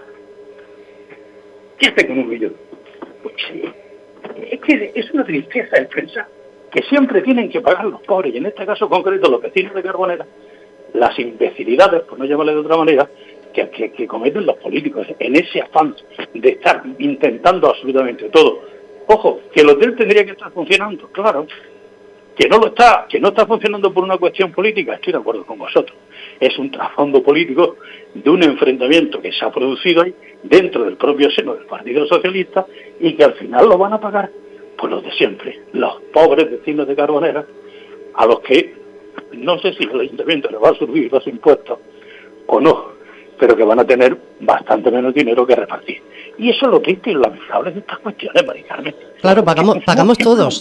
¿Qué hace con 1 millón? Pues es que es una tristeza el pensar que siempre tienen que pagar los pobres, y en este caso concreto los vecinos de Carbonera, las imbecilidades, por no llamarle de otra manera, que cometen los políticos en ese afán de estar intentando absolutamente todo. Ojo, que el hotel tendría que estar funcionando, claro. Que no está funcionando por una cuestión política, estoy de acuerdo con vosotros. Es un trasfondo político de un enfrentamiento que se ha producido ahí dentro del propio seno del Partido Socialista y que al final lo van a pagar pues los de siempre, los pobres vecinos de Carbonera, a los que no sé si el Ayuntamiento le va a subir los impuestos o no, pero que van a tener bastante menos dinero que repartir. Y eso es lo triste y lo lamentable de estas cuestiones, Mari Carmen. Claro, pagamos todos.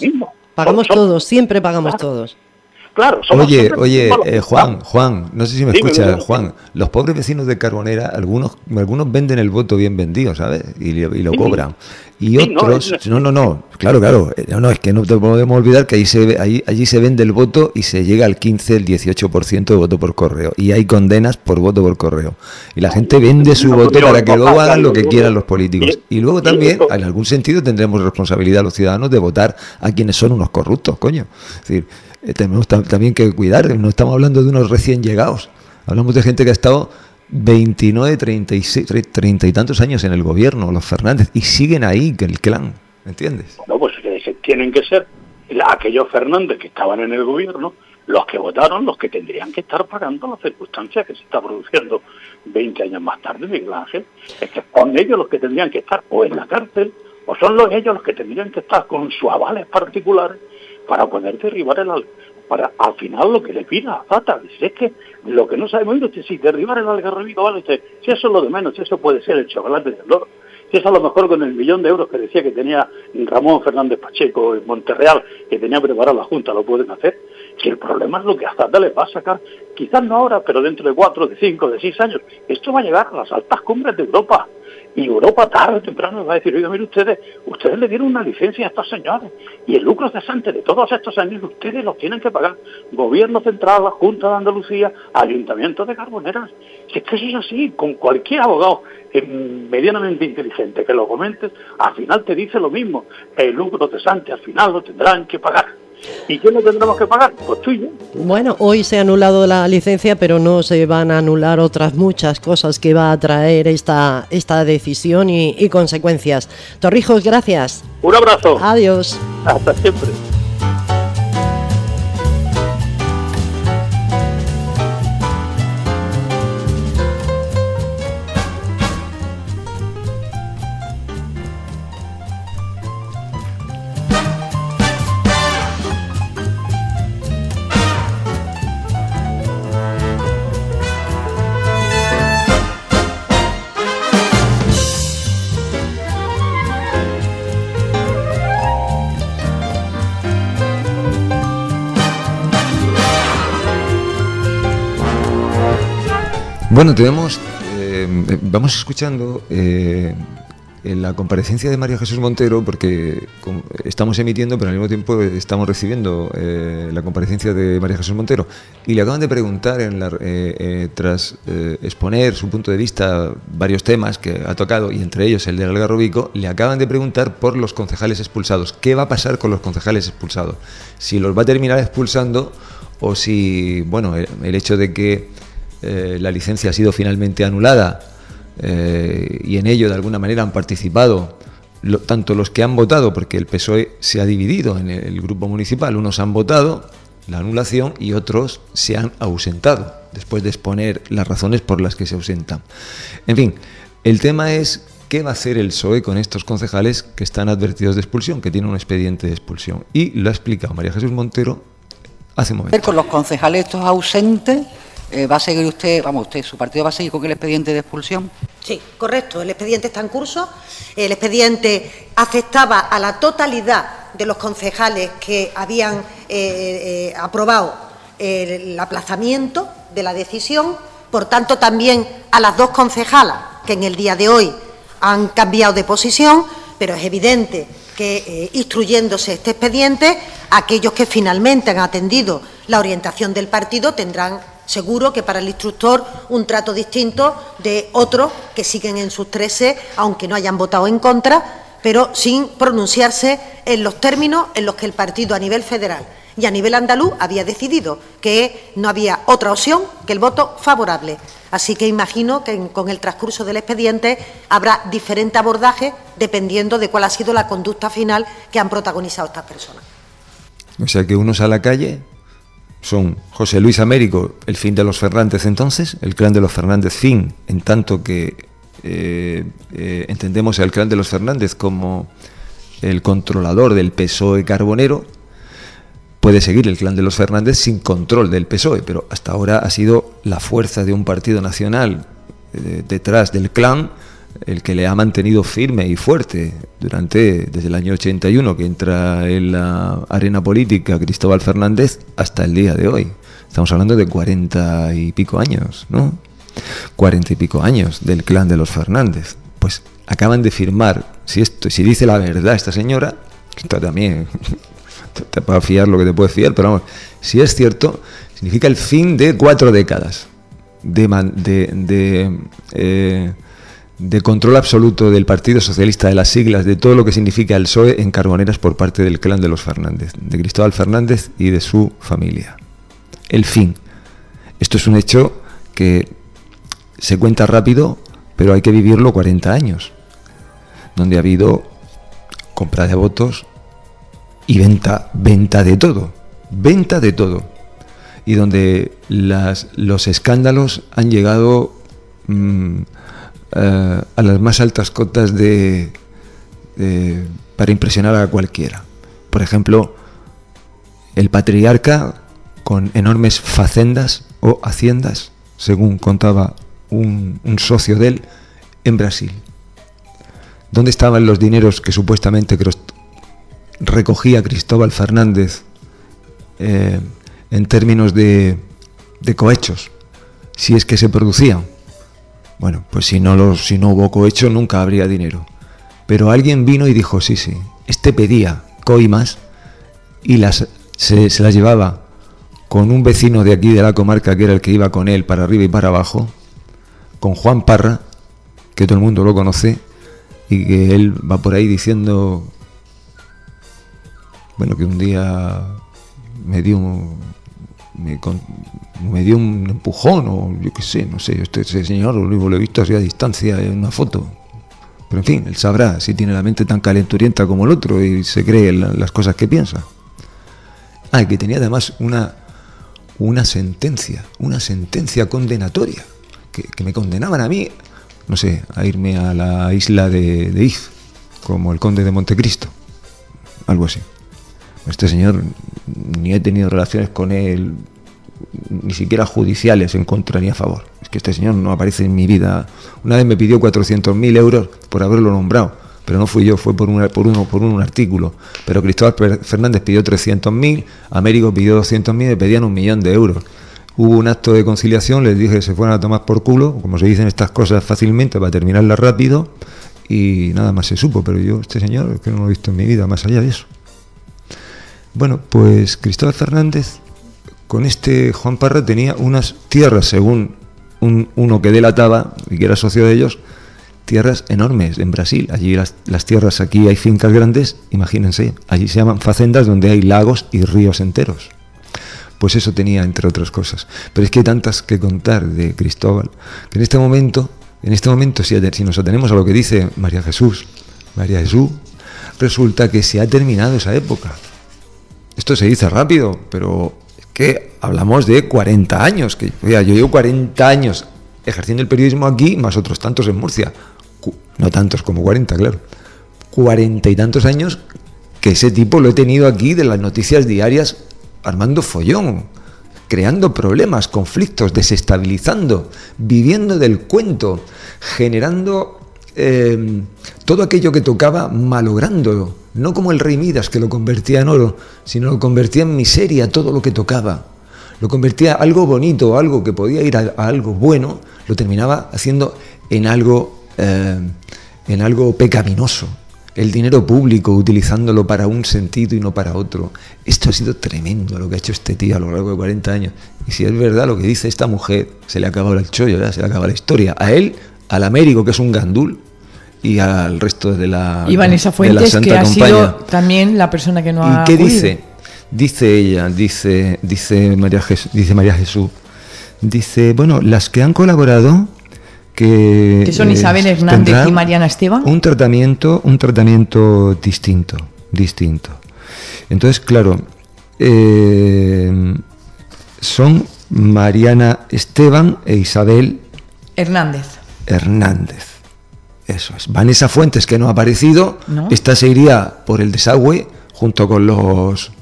Pagamos todos, siempre pagamos todos. Claro, oye, Juan, no sé si me escuchas, Juan, los pobres vecinos de Carbonera, algunos venden el voto bien vendido, ¿sabes? Y lo cobran. Y otros, claro, es que no te podemos olvidar que allí se vende el voto y se llega al 15, el 18% de voto por correo. Y hay condenas por voto por correo. Y la gente vende su voto para que luego hagan lo que quieran los políticos. Y luego también, en algún sentido, tendremos responsabilidad los ciudadanos de votar a quienes son unos corruptos, coño. Es decir, tenemos también que cuidar, no estamos hablando de unos recién llegados, hablamos de gente que ha estado 29, 36, 30 y tantos años en el gobierno, los Fernández, y siguen ahí, que el clan, ¿me entiendes? No, pues tienen que ser aquellos Fernández que estaban en el gobierno, los que votaron, los que tendrían que estar pagando las circunstancias que se está produciendo 20 años más tarde, Miguel Ángel. Es que son ellos los que tendrían que estar o en la cárcel, o son ellos los que tendrían que estar con sus avales particulares para poder derribar para al final lo que le pida a Zata. Es que lo que no sabemos es si derribar el Algarrobico, vale, si eso es lo de menos, si eso puede ser el chocolate del oro, si eso a lo mejor con el 1.000.000 de euros que decía que tenía Ramón Fernández Pacheco en Monterreal, que tenía preparado la Junta, lo pueden hacer. Si el problema es lo que a Zata le va a sacar, quizás no ahora, pero dentro de 4, de 5, de 6 años, esto va a llegar a las altas cumbres de Europa. Y Europa tarde o temprano va a decir, oiga, mire, ustedes le dieron una licencia a estos señores y el lucro cesante de todos estos años ustedes los tienen que pagar. Gobierno central, la Junta de Andalucía, Ayuntamiento de Carboneras. Si es que eso es así, con cualquier abogado medianamente inteligente que lo comentes, al final te dice lo mismo. El lucro cesante al final lo tendrán que pagar. ¿Y quién lo tendremos que pagar? Pues tú y yo. Bueno, hoy se ha anulado la licencia, pero no se van a anular otras muchas cosas que va a traer esta decisión y consecuencias. Torrijos, gracias. Un abrazo. Adiós. Hasta siempre. Bueno, vamos escuchando en la comparecencia de María Jesús Montero, porque estamos emitiendo, pero al mismo tiempo estamos recibiendo la comparecencia de María Jesús Montero, y le acaban de preguntar, tras exponer su punto de vista, varios temas que ha tocado, y entre ellos el del Algarrobico, le acaban de preguntar por los concejales expulsados. ¿Qué va a pasar con los concejales expulsados? Si los va a terminar expulsando, o si, bueno, el hecho de que la licencia ha sido finalmente anulada y en ello de alguna manera han participado tanto los que han votado, porque el PSOE se ha dividido en el grupo municipal, unos han votado la anulación y otros se han ausentado después de exponer las razones por las que se ausentan. En fin, el tema es qué va a hacer el PSOE con estos concejales que están advertidos de expulsión, que tienen un expediente de expulsión, y lo ha explicado María Jesús Montero hace un momento. Con los concejales estos ausentes, ¿va a seguir usted, su partido va a seguir con el expediente de expulsión? Sí, correcto. El expediente está en curso. El expediente afectaba a la totalidad de los concejales que habían aprobado el aplazamiento de la decisión. Por tanto, también a las 2 concejalas que en el día de hoy han cambiado de posición, pero es evidente que instruyéndose este expediente, aquellos que finalmente han atendido la orientación del partido tendrán seguro que para el instructor un trato distinto de otros que siguen en sus 13, aunque no hayan votado en contra, pero sin pronunciarse en los términos en los que el partido a nivel federal y a nivel andaluz había decidido, que no había otra opción que el voto favorable. Así que imagino que con el transcurso del expediente habrá diferente abordaje dependiendo de cuál ha sido la conducta final que han protagonizado estas personas. O sea que unos a la calle son José Luis Américo, el fin de los Fernández entonces, el clan de los Fernández fin, en tanto que entendemos al clan de los Fernández como el controlador del PSOE carbonero. Puede seguir el clan de los Fernández sin control del PSOE, pero hasta ahora ha sido la fuerza de un partido nacional detrás del clan el que le ha mantenido firme y fuerte desde el año 81, que entra en la arena política Cristóbal Fernández, hasta el día de hoy. Estamos hablando de 40 y pico años, ¿no? 40 y pico años del clan de los Fernández. Pues acaban de firmar, si dice la verdad esta señora, esto también te puede fiar lo que te puede fiar, pero vamos, si es cierto, significa el fin de 4 décadas de control absoluto del Partido Socialista, de las siglas, de todo lo que significa el PSOE en Carboneras por parte del clan de los Fernández, de Cristóbal Fernández y de su familia. El fin. Esto es un hecho que se cuenta rápido, pero hay que vivirlo 40 años, donde ha habido compra de votos y venta de todo, y donde los escándalos han llegado a las más altas cotas para impresionar a cualquiera. Por ejemplo, el patriarca con enormes facendas o haciendas, según contaba un socio de él, en Brasil. ¿Dónde estaban los dineros que supuestamente recogía Cristóbal Fernández en términos de cohechos, si es que se producían? Bueno, pues si no hubo cohecho, nunca habría dinero. Pero alguien vino y dijo, sí, este pedía coimas y se las llevaba con un vecino de aquí de la comarca, que era el que iba con él para arriba y para abajo, con Juan Parra, que todo el mundo lo conoce, y que él va por ahí diciendo, bueno, que un día me dio un empujón, o yo qué sé, no sé, ese señor lo he visto así a distancia en una foto, pero en fin, él sabrá si tiene la mente tan calenturienta como el otro y se cree las cosas que piensa. Y que tenía además una sentencia condenatoria, que me condenaban a mí, no sé, a irme a la isla de If, como el conde de Montecristo, algo así. Este señor, ni he tenido relaciones con él, ni siquiera judiciales en contra ni a favor. Es que este señor no aparece en mi vida. Una vez me pidió 400.000 euros por haberlo nombrado, pero no fui yo, fue por un artículo. Pero Cristóbal Fernández pidió 300.000, Américo pidió 200.000, me pedían 1.000.000 de euros. Hubo un acto de conciliación, les dije que se fueran a tomar por culo, como se dicen estas cosas fácilmente para terminarlas rápido, y nada más se supo. Pero yo, este señor, es que no lo he visto en mi vida más allá de eso. Bueno, pues Cristóbal Fernández con este Juan Parra tenía unas tierras, según uno que delataba y que era socio de ellos, tierras enormes en Brasil. Allí las tierras, aquí hay fincas grandes, imagínense, allí se llaman facendas, donde hay lagos y ríos enteros. Pues eso tenía, entre otras cosas. Pero es que hay tantas que contar de Cristóbal, que en este momento, si nos atenemos a lo que dice María Jesús, resulta que se ha terminado esa época. Esto se dice rápido, pero es que hablamos de 40 años. Yo llevo 40 años ejerciendo el periodismo aquí, más otros tantos en Murcia. No tantos como 40, claro. 40 y tantos años que ese tipo lo he tenido aquí de las noticias diarias, armando follón, creando problemas, conflictos, desestabilizando, viviendo del cuento, generando todo aquello que tocaba, malográndolo. No como el rey Midas, que lo convertía en oro, sino lo convertía en miseria, todo lo que tocaba. Lo convertía algo bonito, algo que podía ir a algo bueno, lo terminaba haciendo en algo pecaminoso. El dinero público, utilizándolo para un sentido y no para otro. Esto ha sido tremendo lo que ha hecho este tío a lo largo de 40 años. Y si es verdad lo que dice esta mujer, se le ha acabado el chollo, ya se le ha acabado la historia. A él, al Américo, que es un gandul, y al resto de la y Vanessa Fuentes, que ha sido también la persona que no ha... ¿Y qué dice? Dice ella, dice María Jesús, dice, bueno, las que han colaborado, que son Isabel Hernández y Mariana Esteban, un tratamiento distinto. Entonces, claro, son Mariana Esteban e Isabel Hernández. Eso es. Vanessa Fuentes, que no ha aparecido, ¿no? Esta se iría por el desagüe junto con los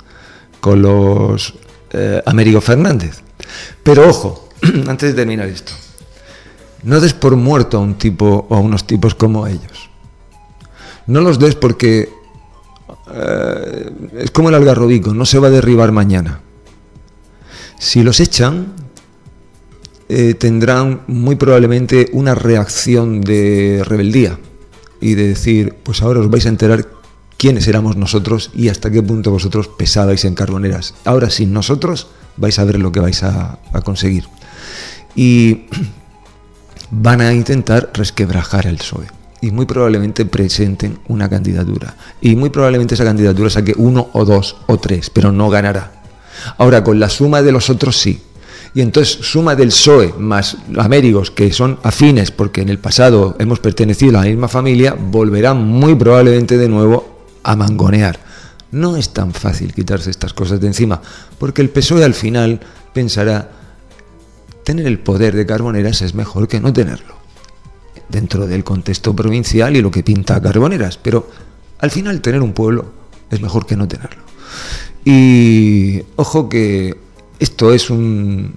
Américo Fernández. Pero ojo, antes de terminar esto, No des por muerto a un tipo o a unos tipos como ellos. No los des porque es como el algarrobico, no se va a derribar mañana. Si los echan, tendrán muy probablemente una reacción de rebeldía y de decir, pues ahora os vais a enterar quiénes éramos nosotros y hasta qué punto vosotros pesabais en Carboneras. Ahora sin nosotros vais a ver lo que vais a conseguir. Y van a intentar resquebrajar el PSOE. Y muy probablemente presenten una candidatura. Y muy probablemente esa candidatura saque 1 o 2 o 3, pero no ganará. Ahora, con la suma de los otros sí. Y entonces, suma del PSOE más Américos, que son afines, porque en el pasado hemos pertenecido a la misma familia, volverán muy probablemente de nuevo a mangonear. No es tan fácil quitarse estas cosas de encima, porque el PSOE al final pensará, tener el poder de Carboneras es mejor que no tenerlo, dentro del contexto provincial y lo que pinta Carboneras, pero al final tener un pueblo es mejor que no tenerlo. Y ojo que esto es un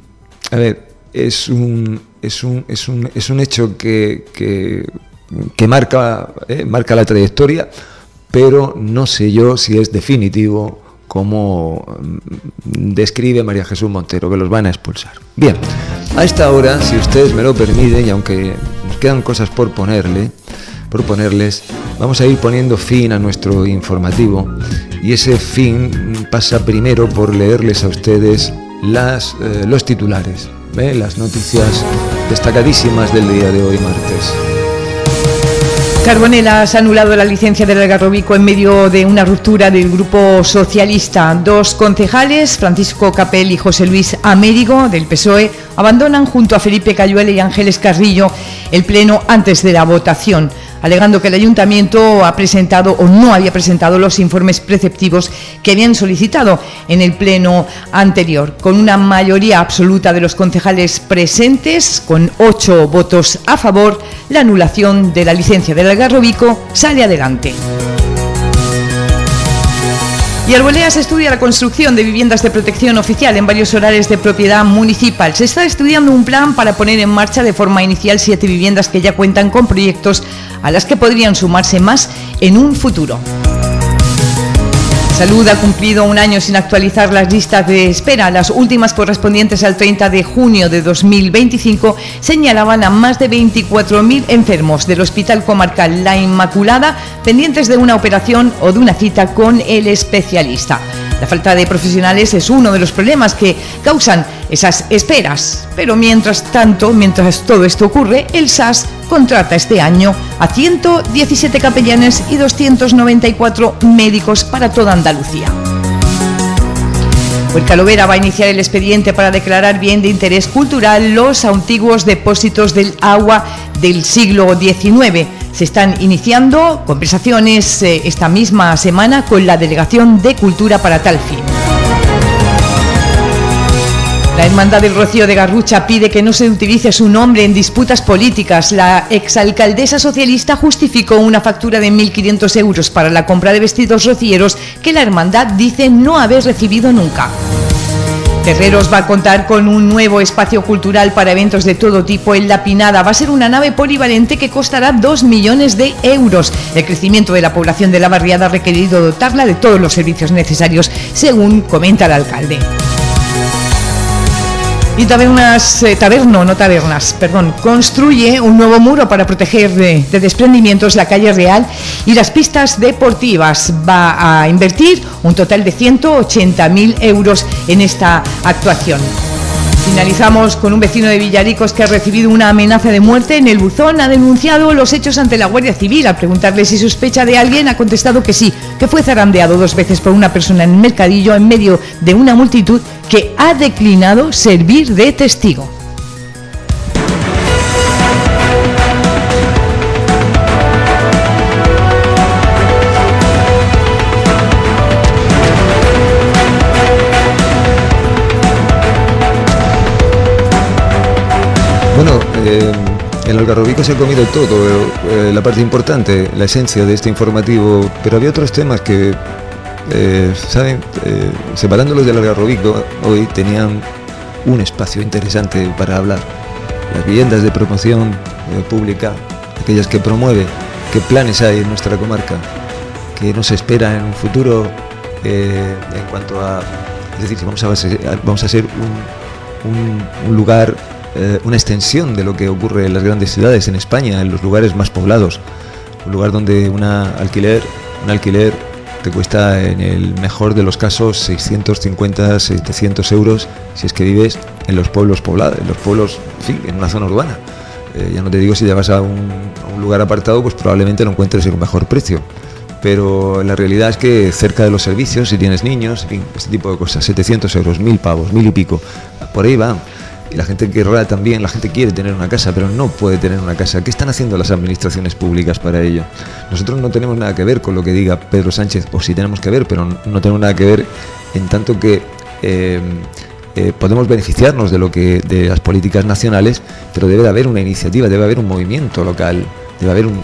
hecho que marca la trayectoria, pero no sé yo si es definitivo, como describe María Jesús Montero, que los van a expulsar. Bien, a esta hora, si ustedes me lo permiten, y aunque nos quedan cosas por ponerles, vamos a ir poniendo fin a nuestro informativo, y ese fin pasa primero por leerles a ustedes los titulares, las noticias destacadísimas del día de hoy, martes. Carboneras ha anulado la licencia del Algarrobico en medio de una ruptura del grupo socialista. 2 concejales, Francisco Capel y José Luis Amérigo, del PSOE, abandonan junto a Felipe Cayuela y Ángeles Carrillo el pleno antes de la votación, alegando que el ayuntamiento ha presentado o no había presentado los informes preceptivos que habían solicitado en el pleno anterior. Con una mayoría absoluta de los concejales presentes, con 8 votos a favor, la anulación de la licencia del Algarrobico sale adelante. Y Arboleas estudia la construcción de viviendas de protección oficial en varios horarios de propiedad municipal. Se está estudiando un plan para poner en marcha de forma inicial 7 viviendas que ya cuentan con proyectos a las que podrían sumarse más en un futuro. Salud ha cumplido un año sin actualizar las listas de espera. Las últimas, correspondientes al 30 de junio de 2025, señalaban a más de 24.000 enfermos del Hospital Comarcal La Inmaculada pendientes de una operación o de una cita con el especialista. La falta de profesionales es uno de los problemas que causan esas esperas. Pero mientras todo esto ocurre, el SAS contrata este año a 117 capellanes y 294 médicos para toda Andalucía. Huercalovera va a iniciar el expediente para declarar bien de interés cultural los antiguos depósitos del agua del siglo XIX. Se están iniciando conversaciones esta misma semana con la Delegación de Cultura para tal fin. La Hermandad del Rocío de Garrucha pide que no se utilice su nombre en disputas políticas. La exalcaldesa socialista justificó una factura de 1.500 euros para la compra de vestidos rocieros que la hermandad dice no haber recibido nunca. Terreros va a contar con un nuevo espacio cultural para eventos de todo tipo en La Pinada. Va a ser una nave polivalente que costará 2 millones de euros. El crecimiento de la población de la barriada ha requerido dotarla de todos los servicios necesarios, según comenta el alcalde. Y construye un nuevo muro para proteger de desprendimientos la calle Real y las pistas deportivas. Va a invertir un total de 180.000 euros en esta actuación. Finalizamos con un vecino de Villaricos que ha recibido una amenaza de muerte en el buzón. Ha denunciado los hechos ante la Guardia Civil. Al preguntarle si sospecha de alguien, ha contestado que sí, que fue zarandeado 2 veces por una persona en el mercadillo en medio de una multitud que ha declinado servir de testigo. Bueno, el Algarrobico se ha comido todo, la parte importante, la esencia de este informativo, pero había otros temas que, separándolos del Algarrobico, hoy tenían un espacio interesante para hablar. las viviendas de promoción pública, aquellas que promueve, qué planes hay en nuestra comarca, qué nos espera en un futuro en cuanto a, es decir, si vamos a ser un lugar, una extensión de lo que ocurre en las grandes ciudades en España, en los lugares más poblados, un lugar donde un alquiler te cuesta en el mejor de los casos 650, 700 euros si es que vives en los pueblos poblados, en los pueblos, en fin, en una zona urbana. Ya no te digo si te vas a un lugar apartado, pues probablemente lo encuentres en un mejor precio. Pero la realidad es que cerca de los servicios, si tienes niños, en fin, este tipo de cosas, 700 euros, 1000 pavos, 1000 y pico, por ahí va. Y la gente querrá también, la gente quiere tener una casa, pero no puede tener una casa. ¿Qué están haciendo las administraciones públicas para ello? Nosotros no tenemos nada que ver con lo que diga Pedro Sánchez, o sí tenemos que ver, pero no tenemos nada que ver en tanto que podemos beneficiarnos de las políticas nacionales, pero debe de haber una iniciativa, debe haber un movimiento local, debe haber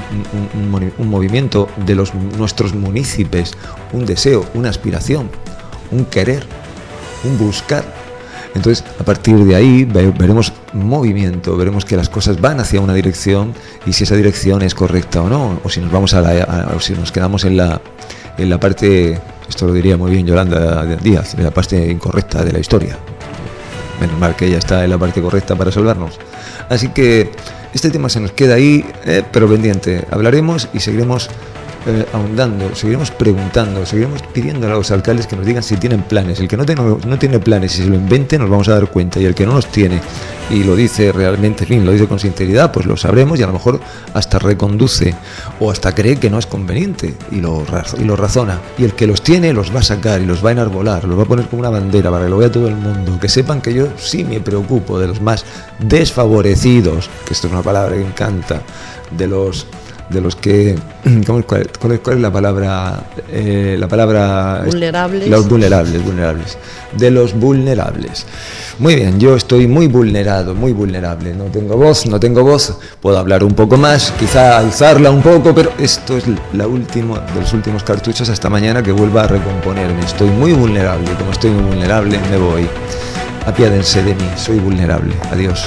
un movimiento de nuestros municipios, un deseo, una aspiración, un querer, un buscar. Entonces, a partir de ahí veremos movimiento, veremos que las cosas van hacia una dirección y si esa dirección es correcta o no, o si nos vamos o si nos quedamos en la parte, esto lo diría muy bien Yolanda Díaz, en la parte incorrecta de la historia. Menos mal que ella está en la parte correcta para salvarnos. Así que este tema se nos queda ahí, pero pendiente. Hablaremos y seguiremos ahondando, seguiremos preguntando, seguiremos pidiendo a los alcaldes que nos digan si tienen planes. El que no tiene planes y se lo invente, nos vamos a dar cuenta, y el que no los tiene y lo dice realmente, en fin, lo dice con sinceridad, pues lo sabremos y a lo mejor hasta reconduce o hasta cree que no es conveniente y lo razona. Y el que los tiene los va a sacar y los va a enarbolar, los va a poner como una bandera para que lo vea todo el mundo, que sepan que yo sí me preocupo de los más desfavorecidos, que esto es una palabra que encanta, de los que, ¿cuál es la palabra? La palabra... Vulnerables. Los vulnerables. De los vulnerables. Muy bien, yo estoy muy vulnerable. No tengo voz, puedo hablar un poco más, quizá alzarla un poco, pero esto es de los últimos cartuchos hasta mañana que vuelva a recomponerme. Estoy muy vulnerable, y como estoy muy vulnerable, me voy. Apiádense de mí, soy vulnerable. Adiós.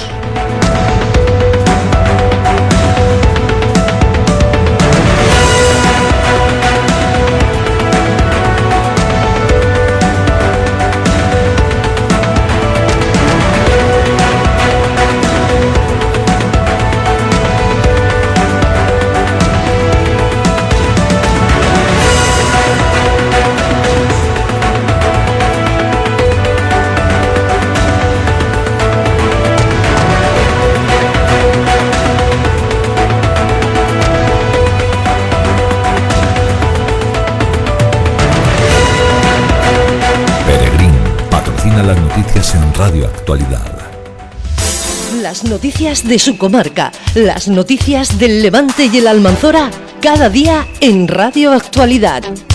Las noticias en Radio Actualidad. Las noticias de su comarca, las noticias del Levante y el Almanzora, cada día en Radio Actualidad.